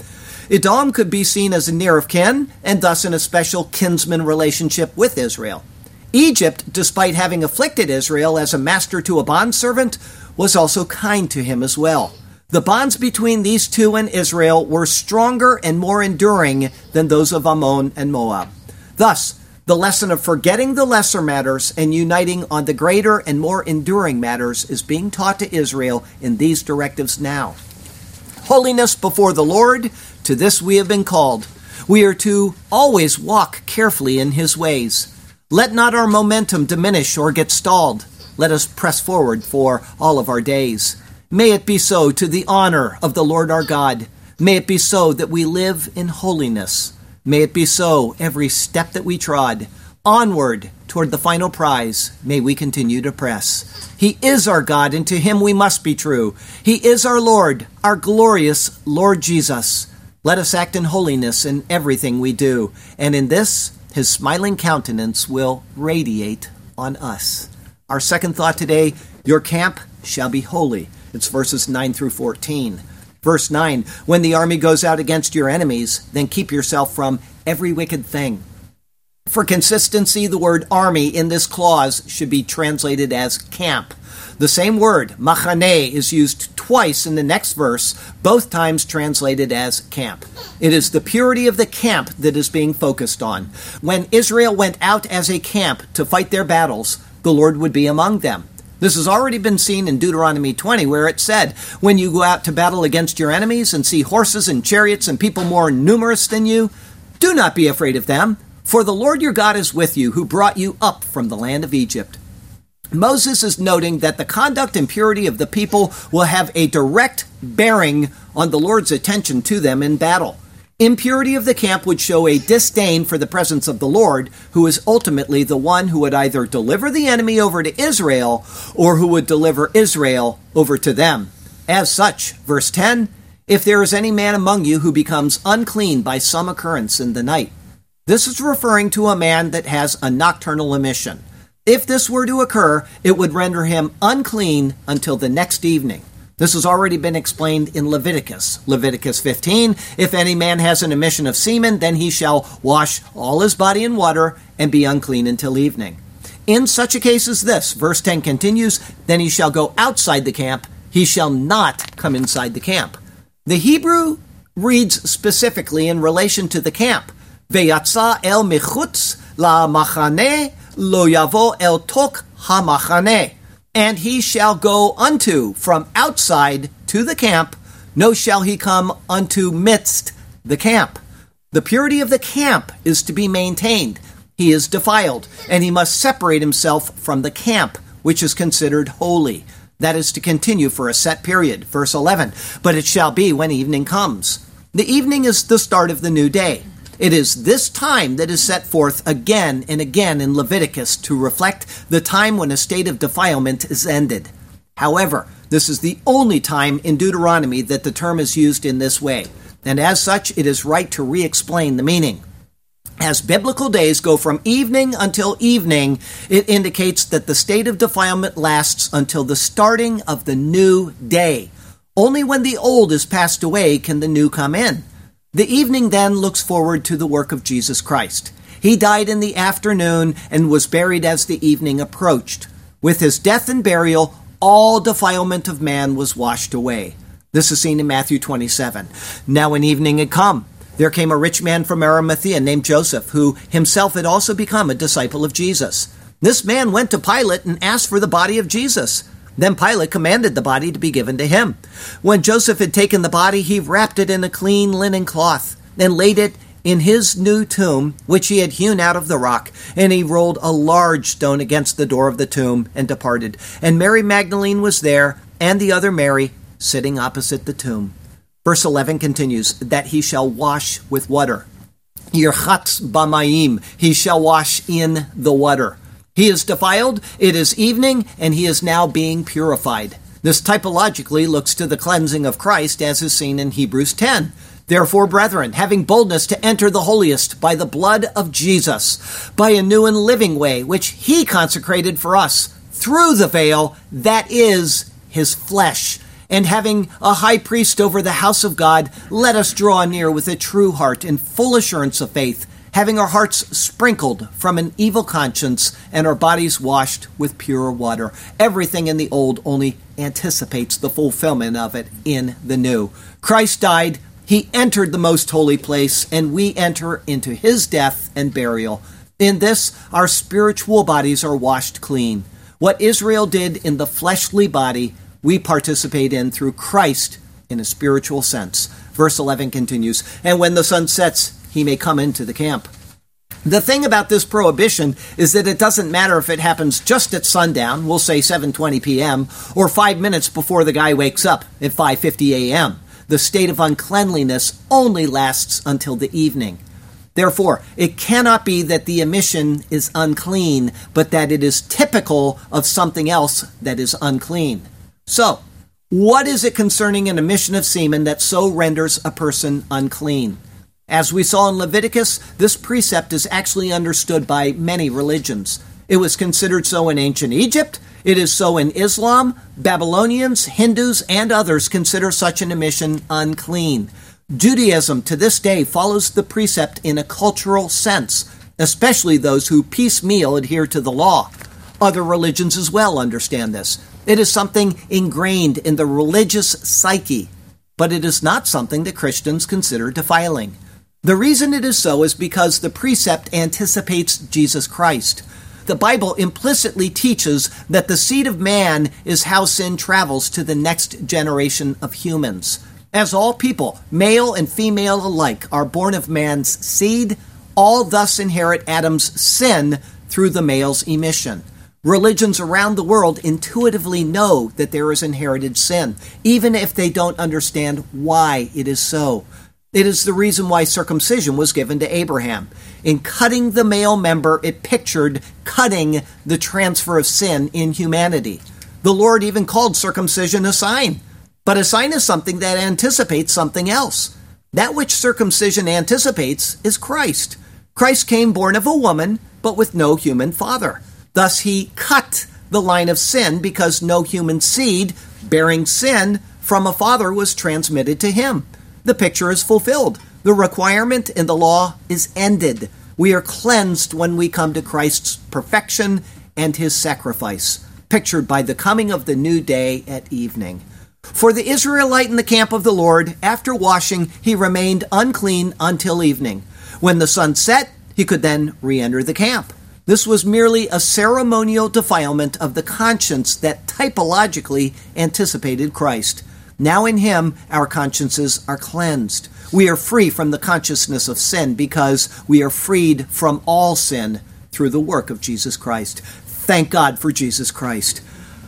Edom could be seen as a near of kin, and thus in a special kinsman relationship with Israel. Egypt, despite having afflicted Israel as a master to a bondservant, was also kind to him as well. The bonds between these two and Israel were stronger and more enduring than those of Ammon and Moab. Thus, the lesson of forgetting the lesser matters and uniting on the greater and more enduring matters is being taught to Israel in these directives now. Holiness before the Lord, to this we have been called. We are to always walk carefully in his ways. Let not our momentum diminish or get stalled. Let us press forward for all of our days. May it be so to the honor of the Lord our God. May it be so that we live in holiness. May it be so every step that we trod. Onward toward the final prize, may we continue to press. He is our God, and to him we must be true. He is our Lord, our glorious Lord Jesus. Let us act in holiness in everything we do, and in this, his smiling countenance will radiate on us. Our second thought today, your camp shall be holy. It's verses nine through fourteen. Verse nine, when the army goes out against your enemies, then keep yourself from every wicked thing. For consistency, the word army in this clause should be translated as camp. The same word, machaneh, is used twice in the next verse, both times translated as camp. It is the purity of the camp that is being focused on. When Israel went out as a camp to fight their battles, the Lord would be among them. This has already been seen in Deuteronomy twenty, where it said, when you go out to battle against your enemies and see horses and chariots and people more numerous than you, do not be afraid of them, for the Lord your God is with you, who brought you up from the land of Egypt. Moses is noting that the conduct and purity of the people will have a direct bearing on the Lord's attention to them in battle. Impurity of the camp would show a disdain for the presence of the Lord, who is ultimately the one who would either deliver the enemy over to Israel or who would deliver Israel over to them. As such, verse ten, if there is any man among you who becomes unclean by some occurrence in the night. This is referring to a man that has a nocturnal emission. If this were to occur, it would render him unclean until the next evening. This has already been explained in Leviticus. Leviticus fifteen, if any man has an emission of semen, then he shall wash all his body in water and be unclean until evening. In such a case as this, verse ten continues, then he shall go outside the camp, he shall not come inside the camp. The Hebrew reads specifically in relation to the camp. Veyatsa el mechutz la machaneh lo yavo el tok ha-machaneh. And he shall go unto, from outside to the camp, no shall he come unto midst the camp. The purity of the camp is to be maintained. He is defiled, and he must separate himself from the camp, which is considered holy. That is to continue for a set period. Verse eleven, but it shall be when evening comes. The evening is the start of the new day. It is this time that is set forth again and again in Leviticus to reflect the time when a state of defilement is ended. However, this is the only time in Deuteronomy that the term is used in this way, and as such, it is right to re-explain the meaning. As biblical days go from evening until evening, it indicates that the state of defilement lasts until the starting of the new day. Only when the old is passed away can the new come in. The evening then looks forward to the work of Jesus Christ. He died in the afternoon and was buried as the evening approached. With his death and burial, all defilement of man was washed away. This is seen in Matthew twenty-seven. Now when evening had come, there came a rich man from Arimathea named Joseph, who himself had also become a disciple of Jesus. This man went to Pilate and asked for the body of Jesus. Then Pilate commanded the body to be given to him. When Joseph had taken the body, he wrapped it in a clean linen cloth and laid it in his new tomb, which he had hewn out of the rock. And he rolled a large stone against the door of the tomb and departed. And Mary Magdalene was there, and the other Mary, sitting opposite the tomb. Verse eleven continues, that he shall wash with water. Yirchatz b'mayim, he shall wash in the water. He is defiled, it is evening, and he is now being purified. This typologically looks to the cleansing of Christ, as is seen in Hebrews ten. Therefore, brethren, having boldness to enter the holiest by the blood of Jesus, by a new and living way, which he consecrated for us, through the veil, that is his flesh, And having a high priest over the house of God, let us draw near with a true heart in full assurance of faith, having our hearts sprinkled from an evil conscience and our bodies washed with pure water. Everything in the old only anticipates the fulfillment of it in the new. Christ died, he entered the most holy place, and we enter into his death and burial. In this, our spiritual bodies are washed clean. What Israel did in the fleshly body, we participate in through Christ in a spiritual sense. Verse eleven continues, and when the sun sets, he may come into the camp. The thing about this prohibition is that it doesn't matter if it happens just at sundown, we'll say seven twenty p.m., or five minutes before the guy wakes up at five fifty a.m. The state of uncleanliness only lasts until the evening. Therefore, it cannot be that the emission is unclean, but that it is typical of something else that is unclean. So, what is it concerning an emission of semen that so renders a person unclean? As we saw in Leviticus, this precept is actually understood by many religions. It was considered so in ancient Egypt. It is so in Islam. Babylonians, Hindus, and others consider such an emission unclean. Judaism to this day follows the precept in a cultural sense, especially those who piecemeal adhere to the law. Other religions as well understand this. It is something ingrained in the religious psyche, but it is not something that Christians consider defiling. The reason it is so is because the precept anticipates Jesus Christ. The Bible implicitly teaches that the seed of man is how sin travels to the next generation of humans. As all people, male and female alike, are born of man's seed, all thus inherit Adam's sin through the male's emission. Religions around the world intuitively know that there is inherited sin, even if they don't understand why it is so. It is the reason why circumcision was given to Abraham. In cutting the male member, it pictured cutting the transfer of sin in humanity. The Lord even called circumcision a sign. But a sign is something that anticipates something else. That which circumcision anticipates is Christ. Christ came born of a woman, but with no human father. Thus he cut the line of sin because no human seed bearing sin from a father was transmitted to him. The picture is fulfilled. The requirement in the law is ended. We are cleansed when we come to Christ's perfection and his sacrifice, pictured by the coming of the new day at evening. For the Israelite in the camp of the Lord, after washing, he remained unclean until evening. When the sun set, he could then re-enter the camp. This was merely a ceremonial defilement of the conscience that typologically anticipated Christ. Now in him, our consciences are cleansed. We are free from the consciousness of sin because we are freed from all sin through the work of Jesus Christ. Thank God for Jesus Christ.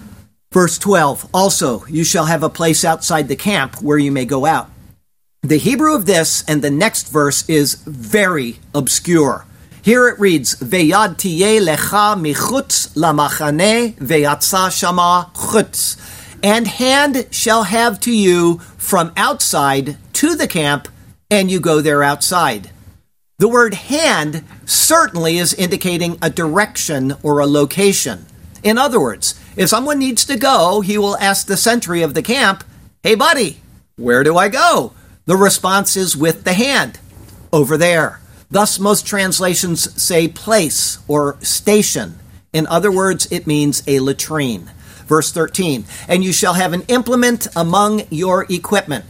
Verse twelve, also, you shall have a place outside the camp where you may go out. The Hebrew of this and the next verse is very obscure. Here it reads, Veyad tiyeh lecha michutz lamachane veyatza shama chutz. And hand shall have to you from outside to the camp, and you go there outside. The word hand certainly is indicating a direction or a location. In other words, if someone needs to go, he will ask the sentry of the camp, hey buddy, where do I go? The response is with the hand, over there. Thus, most translations say place or station. In other words, it means a latrine. Verse thirteen, and you shall have an implement among your equipment.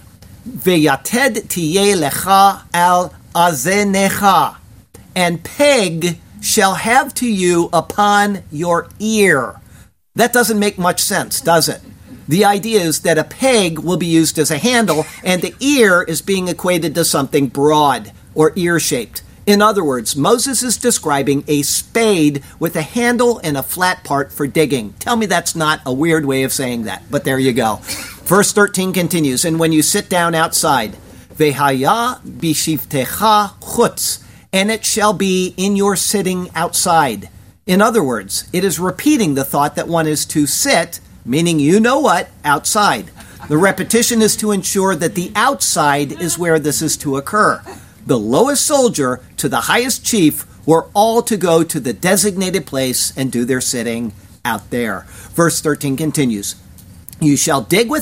Veyated tiyeh lecha al azenecha. And peg shall have to you upon your ear. That doesn't make much sense, does it? The idea is that a peg will be used as a handle, and the ear is being equated to something broad or ear-shaped. In other words, Moses is describing a spade with a handle and a flat part for digging. Tell me that's not a weird way of saying that, but there you go. Verse thirteen continues, and when you sit down outside, Vehaya bishivtecha chutz, and it shall be in your sitting outside. In other words, it is repeating the thought that one is to sit, meaning you know what, outside. The repetition is to ensure that the outside is where this is to occur. The lowest soldier to the highest chief were all to go to the designated place and do their sitting out there. Verse thirteen continues, you shall dig with it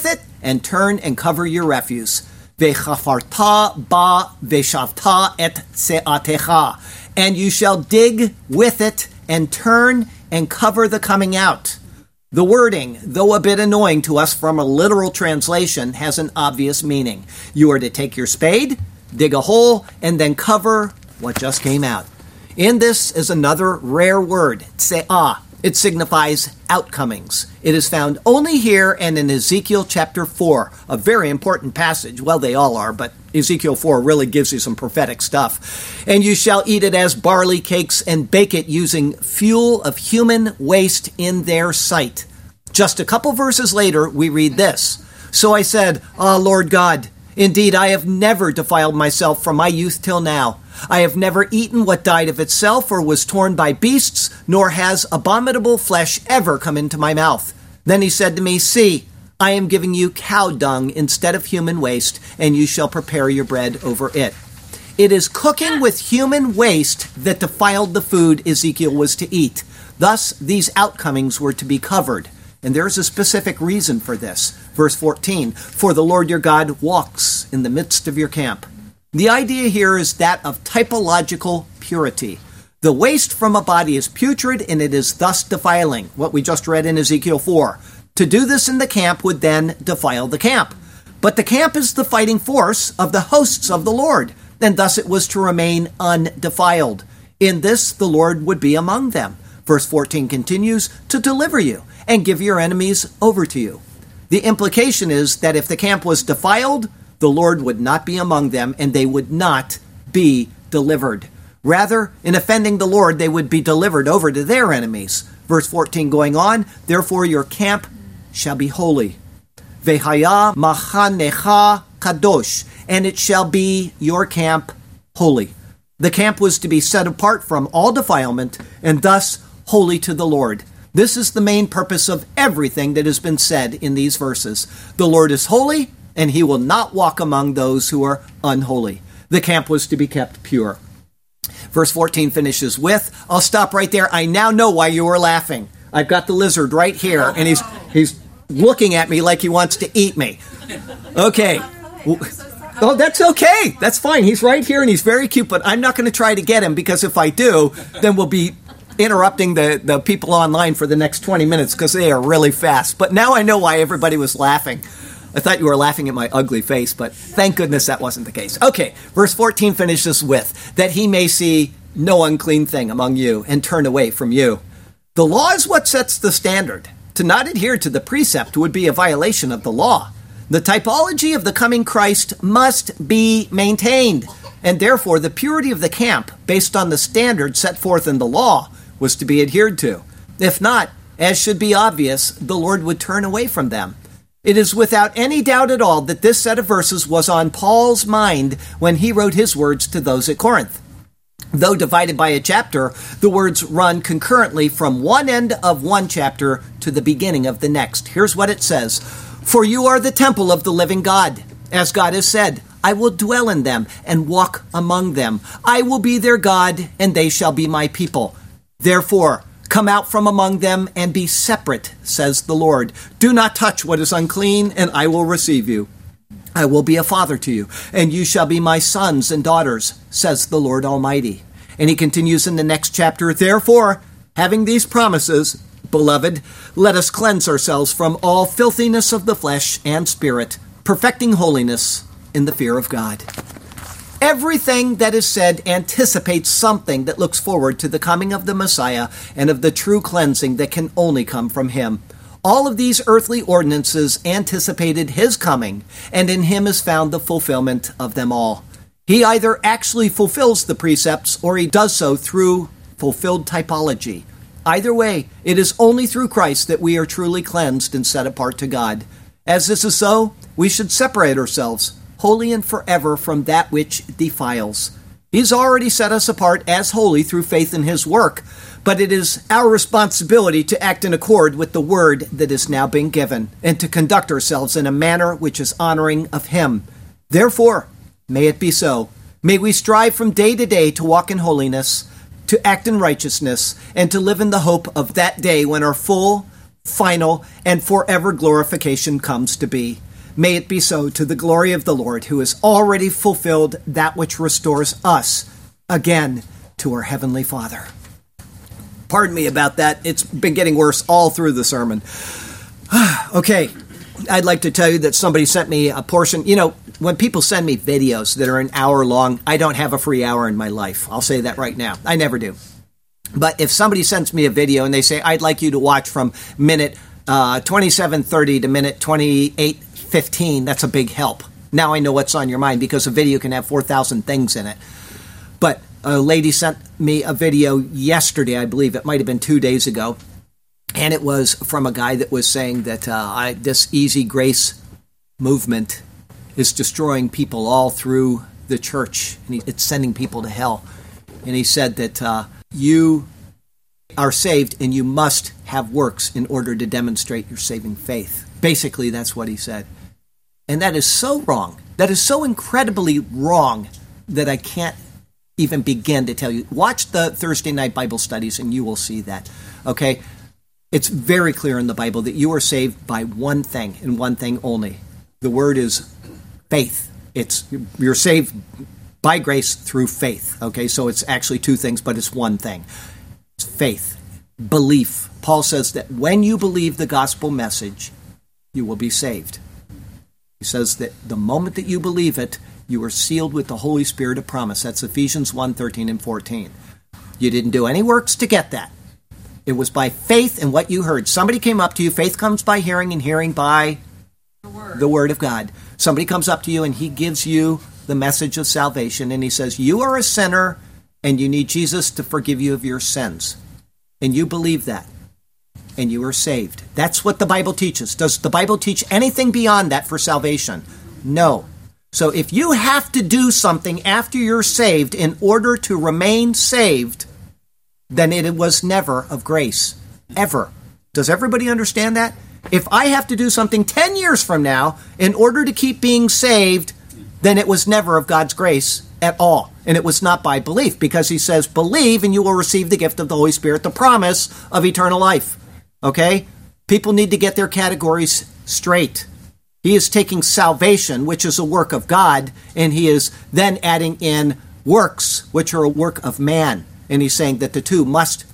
and turn and cover your refuse. Vechafarta ba veshavta et seatecha. And you shall dig with it and turn and cover the coming out. The wording, though a bit annoying to us from a literal translation, has an obvious meaning. You are to take your spade, dig a hole, and then cover what just came out. In this is another rare word, tse'ah. It signifies outcomings. It is found only here and in Ezekiel chapter four, a very important passage. Well, they all are, but Ezekiel four really gives you some prophetic stuff. And you shall eat it as barley cakes and bake it using fuel of human waste in their sight. Just a couple verses later, we read this. So I said, Ah, Lord God, indeed, I have never defiled myself from my youth till now. I have never eaten what died of itself or was torn by beasts, nor has abominable flesh ever come into my mouth. Then he said to me, See, I am giving you cow dung instead of human waste, and you shall prepare your bread over it. It is cooking with human waste that defiled the food Ezekiel was to eat. Thus, these outcomings were to be covered. And there is a specific reason for this. Verse fourteen, For the Lord your God walks in the midst of your camp. The idea here is that of typological purity. The waste from a body is putrid, and it is thus defiling, what we just read in Ezekiel four. To do this in the camp would then defile the camp. But the camp is the fighting force of the hosts of the Lord, and thus it was to remain undefiled. In this, the Lord would be among them. Verse fourteen continues, to deliver you and give your enemies over to you. The implication is that if the camp was defiled, the Lord would not be among them, and they would not be delivered. Rather, in offending the Lord, they would be delivered over to their enemies. Verse fourteen going on, Therefore your camp shall be holy. Vehaya machanecha kadosh, and it shall be your camp holy. The camp was to be set apart from all defilement, and thus holy to the Lord. This is the main purpose of everything that has been said in these verses. The Lord is holy, and he will not walk among those who are unholy. The camp was to be kept pure. Verse fourteen finishes with, I'll stop right there. I now know why you were laughing. I've got the lizard right here, and he's he's looking at me like he wants to eat me. Okay. Oh, that's okay. That's fine. He's right here, and he's very cute, but I'm not going to try to get him, because if I do, then we'll be interrupting the, the people online for the next twenty minutes, because they are really fast. But now I know why everybody was laughing. I thought you were laughing at my ugly face, but thank goodness that wasn't the case. Okay, verse fourteen finishes with, that he may see no unclean thing among you and turn away from you. The law is what sets the standard. To not adhere to the precept would be a violation of the law. The typology of the coming Christ must be maintained, and therefore the purity of the camp, based on the standard set forth in the law, was to be adhered to. If not, as should be obvious, the Lord would turn away from them. It is without any doubt at all that this set of verses was on Paul's mind when he wrote his words to those at Corinth. Though divided by a chapter, the words run concurrently from one end of one chapter to the beginning of the next. Here's what it says. For you are the temple of the living God. As God has said, I will dwell in them and walk among them. I will be their God, and they shall be my people. Therefore, come out from among them and be separate, says the Lord. Do not touch what is unclean, and I will receive you. I will be a father to you, and you shall be my sons and daughters, says the Lord Almighty. And he continues in the next chapter, Therefore, having these promises, beloved, let us cleanse ourselves from all filthiness of the flesh and spirit, perfecting holiness in the fear of God. Everything that is said anticipates something that looks forward to the coming of the Messiah and of the true cleansing that can only come from him. All of these earthly ordinances anticipated his coming, and in him is found the fulfillment of them all. He either actually fulfills the precepts, or he does so through fulfilled typology. Either way, it is only through Christ that we are truly cleansed and set apart to God. As this is so, we should separate ourselves, holy and forever, from that which defiles. He's already set us apart as holy through faith in his work, but it is our responsibility to act in accord with the word that is now being given, and to conduct ourselves in a manner which is honoring of him. Therefore, may it be so. May we strive from day to day to walk in holiness, to act in righteousness, and to live in the hope of that day when our full, final, and forever glorification comes to be. May it be so to the glory of the Lord, who has already fulfilled that which restores us again to our Heavenly Father. Pardon me about that. It's been getting worse all through the sermon. Okay, I'd like to tell you that somebody sent me a portion. You know, when people send me videos that are an hour long, I don't have a free hour in my life. I'll say that right now. I never do. But if somebody sends me a video and they say, I'd like you to watch from minute uh, twenty-seven thirty to minute twenty-eight fifteen, that's a big help. Now I know what's on your mind, because a video can have four thousand things in it. But a lady sent me a video yesterday, I believe it might have been two days ago, and it was from a guy that was saying that uh, I, this easy grace movement is destroying people all through the church, and he, it's sending people to hell. And he said that uh, you are saved and you must have works in order to demonstrate your saving faith. Basically, that's what he said. And that is so wrong. That is so incredibly wrong that I can't even begin to tell you. Watch the Thursday night Bible studies and you will see that. Okay? It's very clear in the Bible that you are saved by one thing and one thing only. The word is faith. It's you're saved by grace through faith. Okay? So it's actually two things, but it's one thing. It's faith. Belief. Paul says that when you believe the gospel message, you will be saved. He says that the moment that you believe it, you are sealed with the Holy Spirit of promise. That's Ephesians one, thirteen and fourteen. You didn't do any works to get that. It was by faith in what you heard. Somebody came up to you. Faith comes by hearing, and hearing by the word. the word of God. Somebody comes up to you, and he gives you the message of salvation, and he says, you are a sinner, and you need Jesus to forgive you of your sins. And you believe that. And you are saved. That's what the Bible teaches. Does the Bible teach anything beyond that for salvation? No. So if you have to do something after you're saved in order to remain saved, then it was never of grace. Ever. Does everybody understand that? If I have to do something ten years from now in order to keep being saved, then it was never of God's grace at all. And it was not by belief, because he says, believe and you will receive the gift of the Holy Spirit, the promise of eternal life. Okay? People need to get their categories straight. He is taking salvation, which is a work of God, and he is then adding in works, which are a work of man. And he's saying that the two must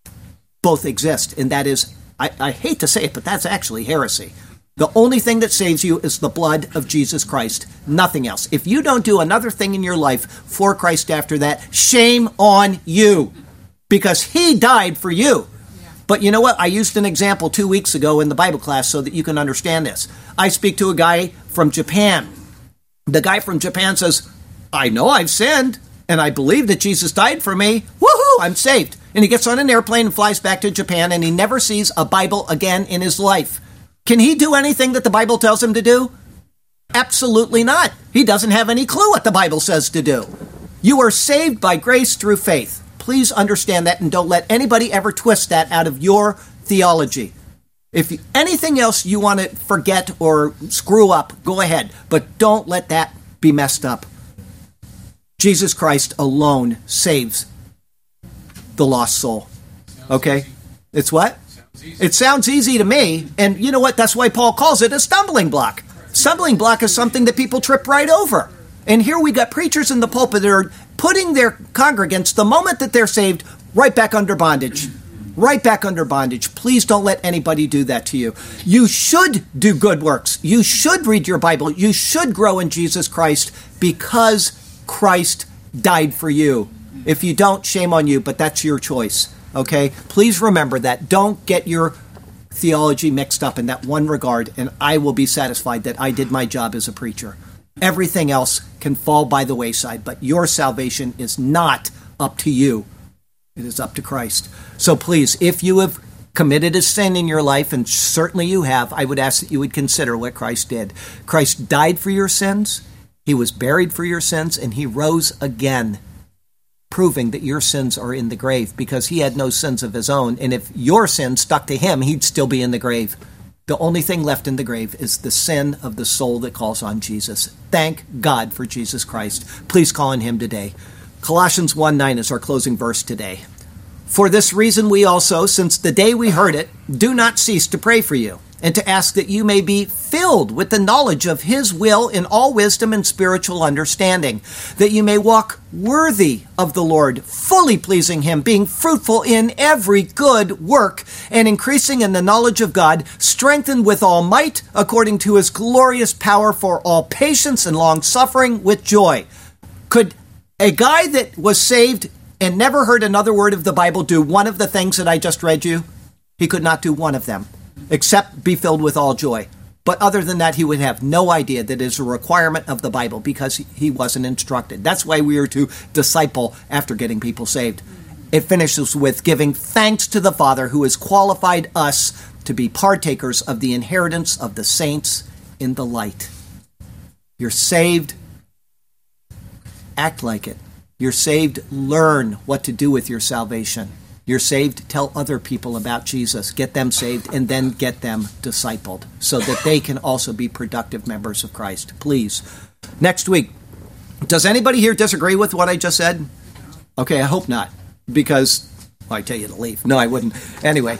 both exist. And that is, I, I hate to say it, but that's actually heresy. The only thing that saves you is the blood of Jesus Christ. Nothing else. If you don't do another thing in your life for Christ after that, shame on you. Because he died for you. But you know what? I used an example two weeks ago in the Bible class so that you can understand this. I speak to a guy from Japan. The guy from Japan says, I know I've sinned, and I believe that Jesus died for me. Woohoo! I'm saved. And he gets on an airplane and flies back to Japan, and he never sees a Bible again in his life. Can he do anything that the Bible tells him to do? Absolutely not. He doesn't have any clue what the Bible says to do. You are saved by grace through faith. Please understand that, and don't let anybody ever twist that out of your theology. If you, anything else you want to forget or screw up, go ahead. But don't let that be messed up. Jesus Christ alone saves the lost soul. Okay? It's what? It sounds easy to me. And you know what? That's why Paul calls it a stumbling block. Stumbling block is something that people trip right over. And here we got preachers in the pulpit that are putting their congregants, the moment that they're saved, right back under bondage. Right back under bondage. Please don't let anybody do that to you. You should do good works. You should read your Bible. You should grow in Jesus Christ because Christ died for you. If you don't, shame on you, but that's your choice. Okay? Please remember that. Don't get your theology mixed up in that one regard, and I will be satisfied that I did my job as a preacher. Everything else can fall by the wayside, but your salvation is not up to you. It is up to Christ. So please, if you have committed a sin in your life, and certainly you have, I would ask that you would consider what Christ did. Christ died for your sins, he was buried for your sins, and he rose again, proving that your sins are in the grave, because he had no sins of his own, and if your sin stuck to him, he'd still be in the grave. The only thing left in the grave is the sin of the soul that calls on Jesus. Thank God for Jesus Christ. Please call on him today. Colossians one nine is our closing verse today. For this reason we also, since the day we heard it, do not cease to pray for you, and to ask that you may be filled with the knowledge of his will in all wisdom and spiritual understanding, that you may walk worthy of the Lord, fully pleasing him, being fruitful in every good work, and increasing in the knowledge of God, strengthened with all might, according to his glorious power, for all patience and long-suffering with joy. Could a guy that was saved and never heard another word of the Bible do one of the things that I just read you? He could not do one of them, except be filled with all joy. But other than that, he would have no idea that it is a requirement of the Bible because he wasn't instructed. That's why we are to disciple after getting people saved. It finishes with giving thanks to the Father who has qualified us to be partakers of the inheritance of the saints in the light. You're saved. Act like it. You're saved. Learn what to do with your salvation. You're saved. Tell other people about Jesus. Get them saved and then get them discipled so that they can also be productive members of Christ. Please. Next week. Does anybody here disagree with what I just said? Okay, I hope not. Because, well, I tell you to leave. No, I wouldn't. Anyway.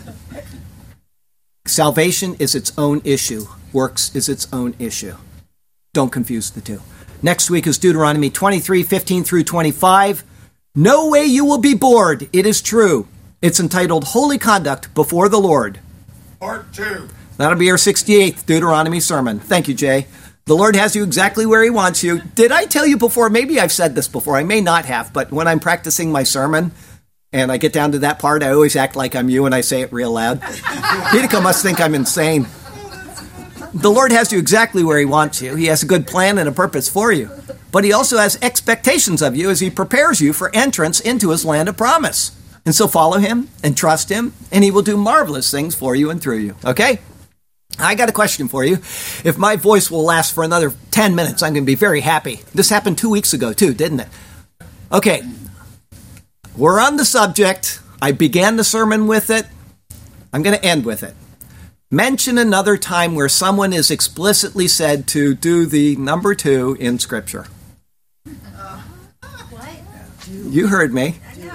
Salvation is its own issue. Works is its own issue. Don't confuse the two. Next week is Deuteronomy twenty-three, fifteen through twenty-five. No way you will be bored. It is true. It's entitled Holy Conduct Before the Lord. Part two. That'll be our sixty-eighth Deuteronomy sermon. Thank you, Jay. The Lord has you exactly where he wants you. Did I tell you before? Maybe I've said this before. I may not have, but when I'm practicing my sermon and I get down to that part, I always act like I'm you and I say it real loud. Hideko must think I'm insane. The Lord has you exactly where he wants you. He has a good plan and a purpose for you. But he also has expectations of you as he prepares you for entrance into his land of promise. And so follow him and trust him, and he will do marvelous things for you and through you. Okay? I got a question for you. If my voice will last for another ten minutes, I'm going to be very happy. This happened two weeks ago, too, didn't it? Okay. We're on the subject. I began the sermon with it. I'm going to end with it. Mention another time where someone is explicitly said to do the number two in Scripture. Uh, what? You heard me.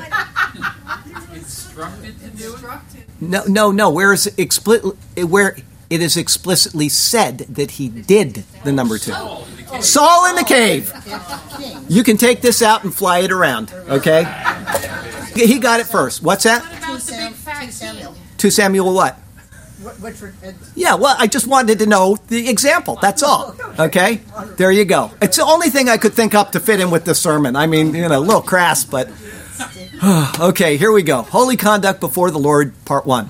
Instructed to do it? No, no, no. Where is explicit? Where it is explicitly said that he did the number two. Saul in the cave. You can take this out and fly it around. Okay. He got it first. What's that? Two Samuel. Two Samuel what? Yeah, well, I just wanted to know the example. That's all. Okay? There you go. It's the only thing I could think up to fit in with the sermon. I mean, you know, a little crass, but... Okay, here we go. Holy Conduct Before the Lord, Part one.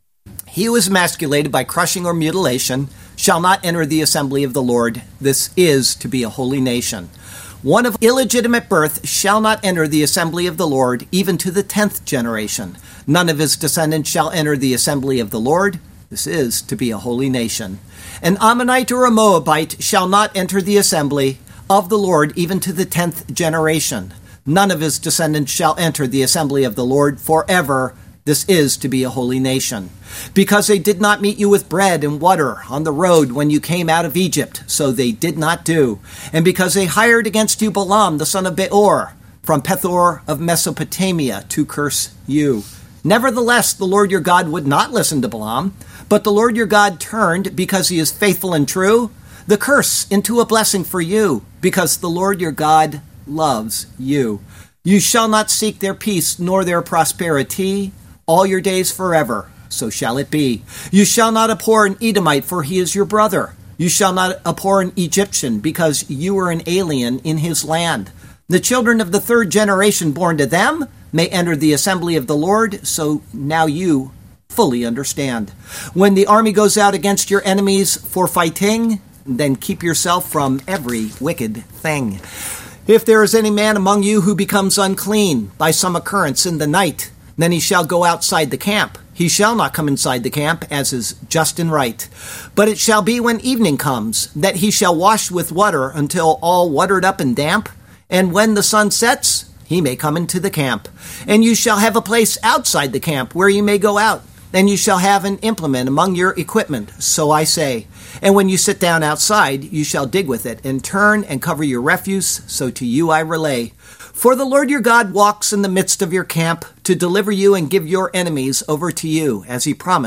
He who is emasculated by crushing or mutilation shall not enter the assembly of the Lord. This is to be a holy nation. One of illegitimate birth shall not enter the assembly of the Lord, even to the tenth generation. None of his descendants shall enter the assembly of the Lord. This is to be a holy nation. An Ammonite or a Moabite shall not enter the assembly of the Lord even to the tenth generation. None of his descendants shall enter the assembly of the Lord forever. This is to be a holy nation. Because they did not meet you with bread and water on the road when you came out of Egypt, so they did not do. And because they hired against you Balaam, the son of Beor, from Pethor of Mesopotamia, to curse you. Nevertheless, the Lord your God would not listen to Balaam, but the Lord your God turned, because he is faithful and true, the curse into a blessing for you, because the Lord your God loves you. You shall not seek their peace nor their prosperity all your days forever. So shall it be. You shall not abhor an Edomite, for he is your brother. You shall not abhor an Egyptian, because you are an alien in his land. The children of the third generation born to them may enter the assembly of the Lord, so now you fully understand. When the army goes out against your enemies for fighting, then keep yourself from every wicked thing. If there is any man among you who becomes unclean by some occurrence in the night, then he shall go outside the camp. He shall not come inside the camp, as is just and right. But it shall be when evening comes, that he shall wash with water until all watered up and damp, and when the sun sets, he may come into the camp. And you shall have a place outside the camp where you may go out. And you shall have an implement among your equipment, so I say. And when you sit down outside, you shall dig with it, and turn and cover your refuse, so to you I relay. For the Lord your God walks in the midst of your camp, to deliver you and give your enemies over to you, as he promised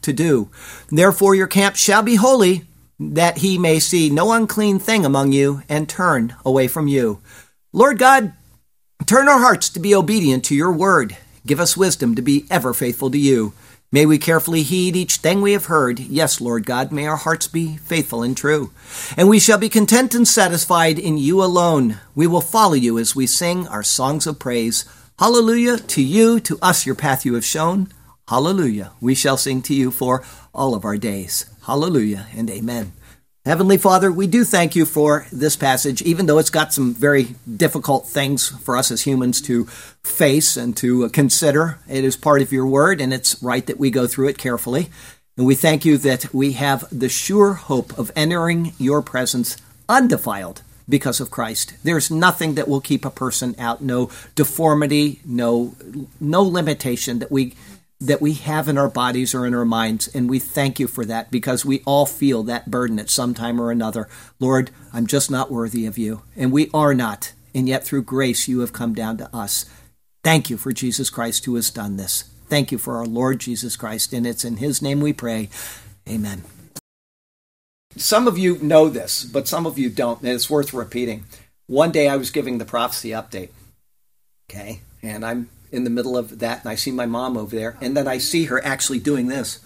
to do. Therefore your camp shall be holy, that he may see no unclean thing among you, and turn away from you. Lord God, turn our hearts to be obedient to your word. Give us wisdom to be ever faithful to you. May we carefully heed each thing we have heard. Yes, Lord God, may our hearts be faithful and true. And we shall be content and satisfied in you alone. We will follow you as we sing our songs of praise. Hallelujah to you, to us your path you have shown. Hallelujah. We shall sing to you for all of our days. Hallelujah and amen. Heavenly Father, we do thank you for this passage, even though it's got some very difficult things for us as humans to face and to consider. It is part of your word, and it's right that we go through it carefully. And we thank you that we have the sure hope of entering your presence undefiled because of Christ. There's nothing that will keep a person out, no deformity, no no limitation that we that we have in our bodies or in our minds, and we thank you for that because we all feel that burden at some time or another. Lord, I'm just not worthy of you, and we are not, and yet through grace you have come down to us. Thank you for Jesus Christ who has done this. Thank you for our Lord Jesus Christ, and it's in his name we pray. Amen. Some of you know this, but some of you don't, and it's worth repeating. One day I was giving the prophecy update, okay, and I'm in the middle of that, and I see my mom over there, and then I see her actually doing this.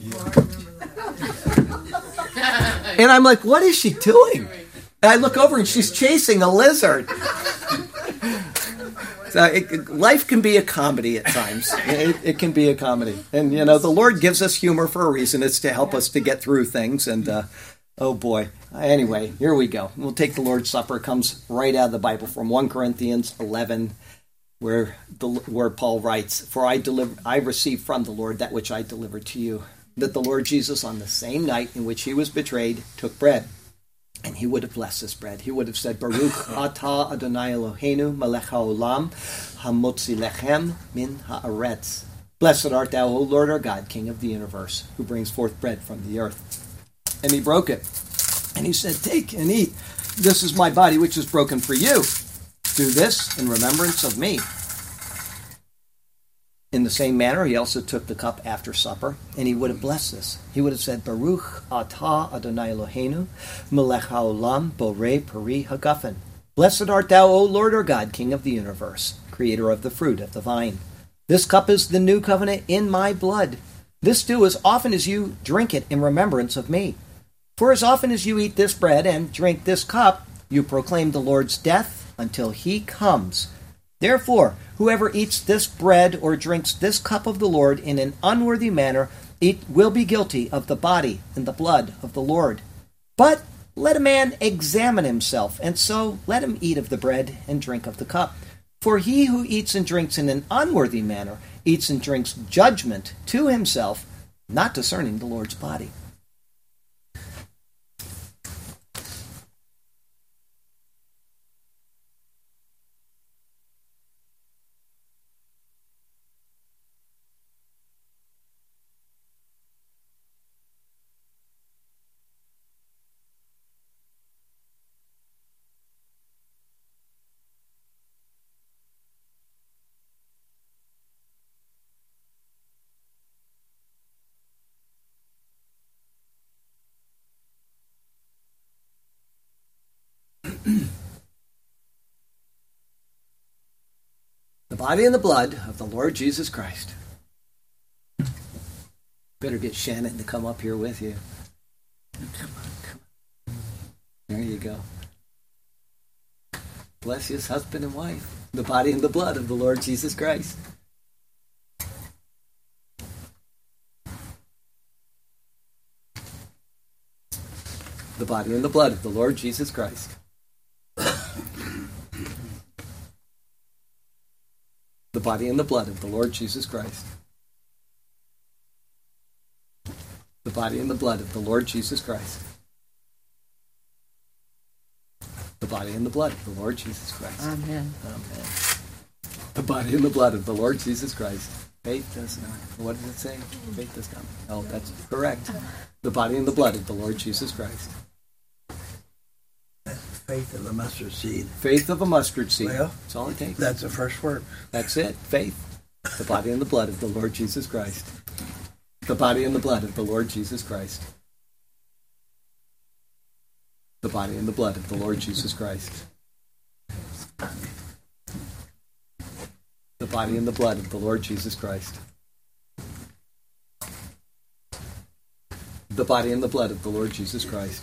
And I'm like, what is she doing? And I look over, and she's chasing a lizard. So it, life can be a comedy at times. It, it can be a comedy. And, you know, the Lord gives us humor for a reason. It's to help us to get through things, and, uh, oh boy. Anyway, here we go. We'll take the Lord's Supper. It comes right out of the Bible from First Corinthians eleven, where the where Paul writes, "For I deliver, I received from the Lord that which I delivered to you, that the Lord Jesus, on the same night in which he was betrayed, took bread, and he would have blessed this bread. He would have said, Baruch atah Adonai Eloheinu melech haolam hamotzi lechem min haaretz. Blessed art thou, O Lord our God, King of the universe, who brings forth bread from the earth." And he broke it, and he said, "Take and eat. This is my body, which is broken for you. Do this in remembrance of me." In the same manner, he also took the cup after supper, and he would have blessed this. He would have said, Baruch atah Adonai Eloheinu, melech haolam, borei peri hagafen. Blessed art thou, O Lord our God, King of the universe, creator of the fruit of the vine. This cup is the new covenant in my blood. This do as often as you drink it in remembrance of me. For as often as you eat this bread and drink this cup, you proclaim the Lord's death until he comes. Therefore, whoever eats this bread or drinks this cup of the Lord in an unworthy manner, it will be guilty of the body and the blood of the Lord. But let a man examine himself, and so let him eat of the bread and drink of the cup. For he who eats and drinks in an unworthy manner eats and drinks judgment to himself, not discerning the Lord's body. The body and the blood of the Lord Jesus Christ. Better get Shannon to come up here with you. Come on, come on. There you go. Bless his husband and wife. The body and the blood of the Lord Jesus Christ. The body and the blood of the Lord Jesus Christ. The body and the blood of the Lord Jesus Christ. The body and the blood of the Lord Jesus Christ. The body and the blood of the Lord Jesus Christ. Amen. Amen. The body and the blood of the Lord Jesus Christ. Faith does not. What does it say? Faith does not. Oh, that's correct. The body and the blood of the Lord Jesus Christ. Faith of a mustard seed. Faith of a mustard seed. Well, that's all it takes. That's the first word. That's it. Faith. The body and the blood of the Lord Jesus Christ. The body and the blood of the Lord Jesus Christ. The body and the blood of the Lord Jesus Christ. The body and the blood of the Lord Jesus Christ. The body and the blood of the Lord Jesus Christ.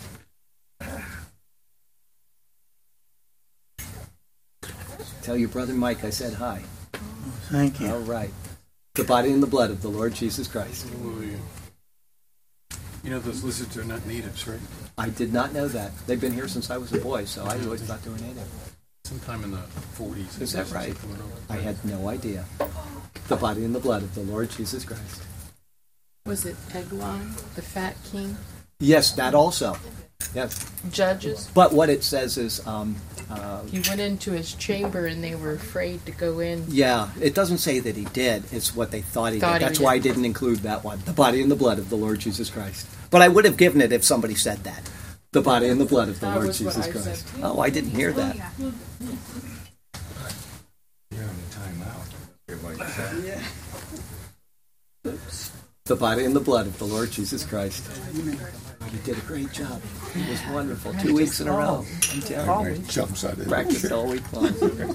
Tell your brother Mike I said hi. Thank you. All right. The body and the blood of the Lord Jesus Christ. Hallelujah. You know, those lizards are not natives, right? I did not know that. They've been here since I was a boy, so I always thought they were native. Sometime in the forties. Is that right? I had no idea. The body and the blood of the Lord Jesus Christ. Was it Eglon, the fat king? Yes, that also. Yes. Judges? But what it says is, um, uh, He went into his chamber and they were afraid to go in. yeah, it doesn't say that he did. It's what they thought he Thought did. he That's did. why I didn't include that one. The body and the blood of the Lord Jesus Christ. But I would have given it if somebody said that. The body and the blood of the That Lord was what Jesus I Christ. said. Oh, I didn't hear that. You're on the timeout. Everybody The body and the blood of the Lord Jesus Christ. You did a great job. It was wonderful. Two weeks in a row. I'm telling you. jumps out of Practiced all week long.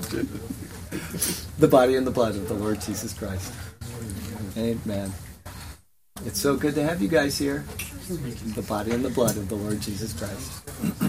The body and the blood of the Lord Jesus Christ. Amen. It's so good to have you guys here. The body and the blood of the Lord Jesus Christ.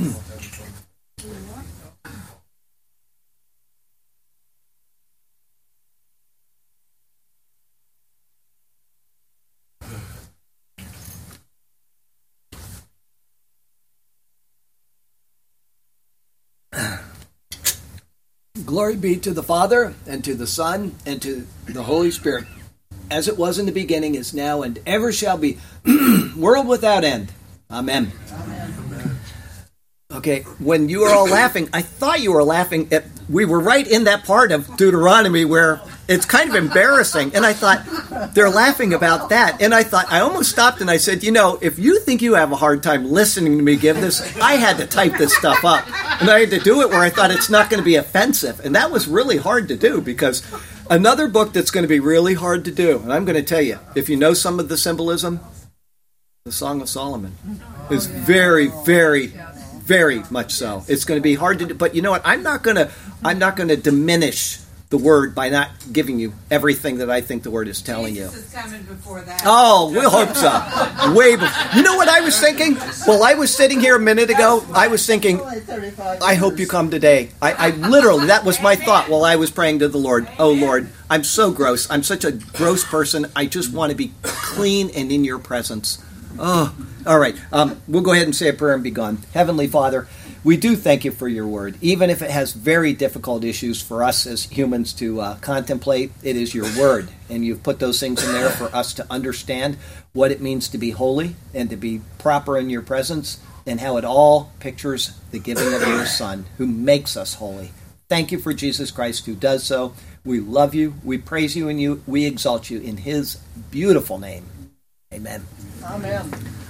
Glory be to the Father, and to the Son, and to the Holy Spirit, as it was in the beginning, is now, and ever shall be, world without end. Amen. Amen. Okay, when you were all laughing, I thought you were laughing at, we were right in that part of Deuteronomy where it's kind of embarrassing, and I thought, they're laughing about that, and I thought, I almost stopped and I said, you know, if you think you have a hard time listening to me give this, I had to type this stuff up, and I had to do it where I thought it's not going to be offensive, and that was really hard to do, because another book that's going to be really hard to do, and I'm going to tell you, if you know some of the symbolism, the Song of Solomon is very, very, very much so. It's going to be hard to do, but you know what? I'm not going to. I'm not going to diminish the word by not giving you everything that I think the word is telling you. Jesus is coming before that. Oh, we'll hope so. Way before. You know what I was thinking? Well, I was sitting here a minute ago. I was thinking, I hope you come today. I, I literally, that was my thought while I was praying to the Lord. Oh, Lord, I'm so gross. I'm such a gross person. I just want to be clean and in your presence. Oh, all right. Um, we'll go ahead and say a prayer and be gone. Heavenly Father, we do thank you for your word. Even if it has very difficult issues for us as humans to uh, contemplate, it is your word. And you've put those things in there for us to understand what it means to be holy and to be proper in your presence, and how it all pictures the giving of your Son, who makes us holy. Thank you for Jesus Christ, who does so. We love you. We praise you, and you. We exalt you in his beautiful name. Amen. Amen.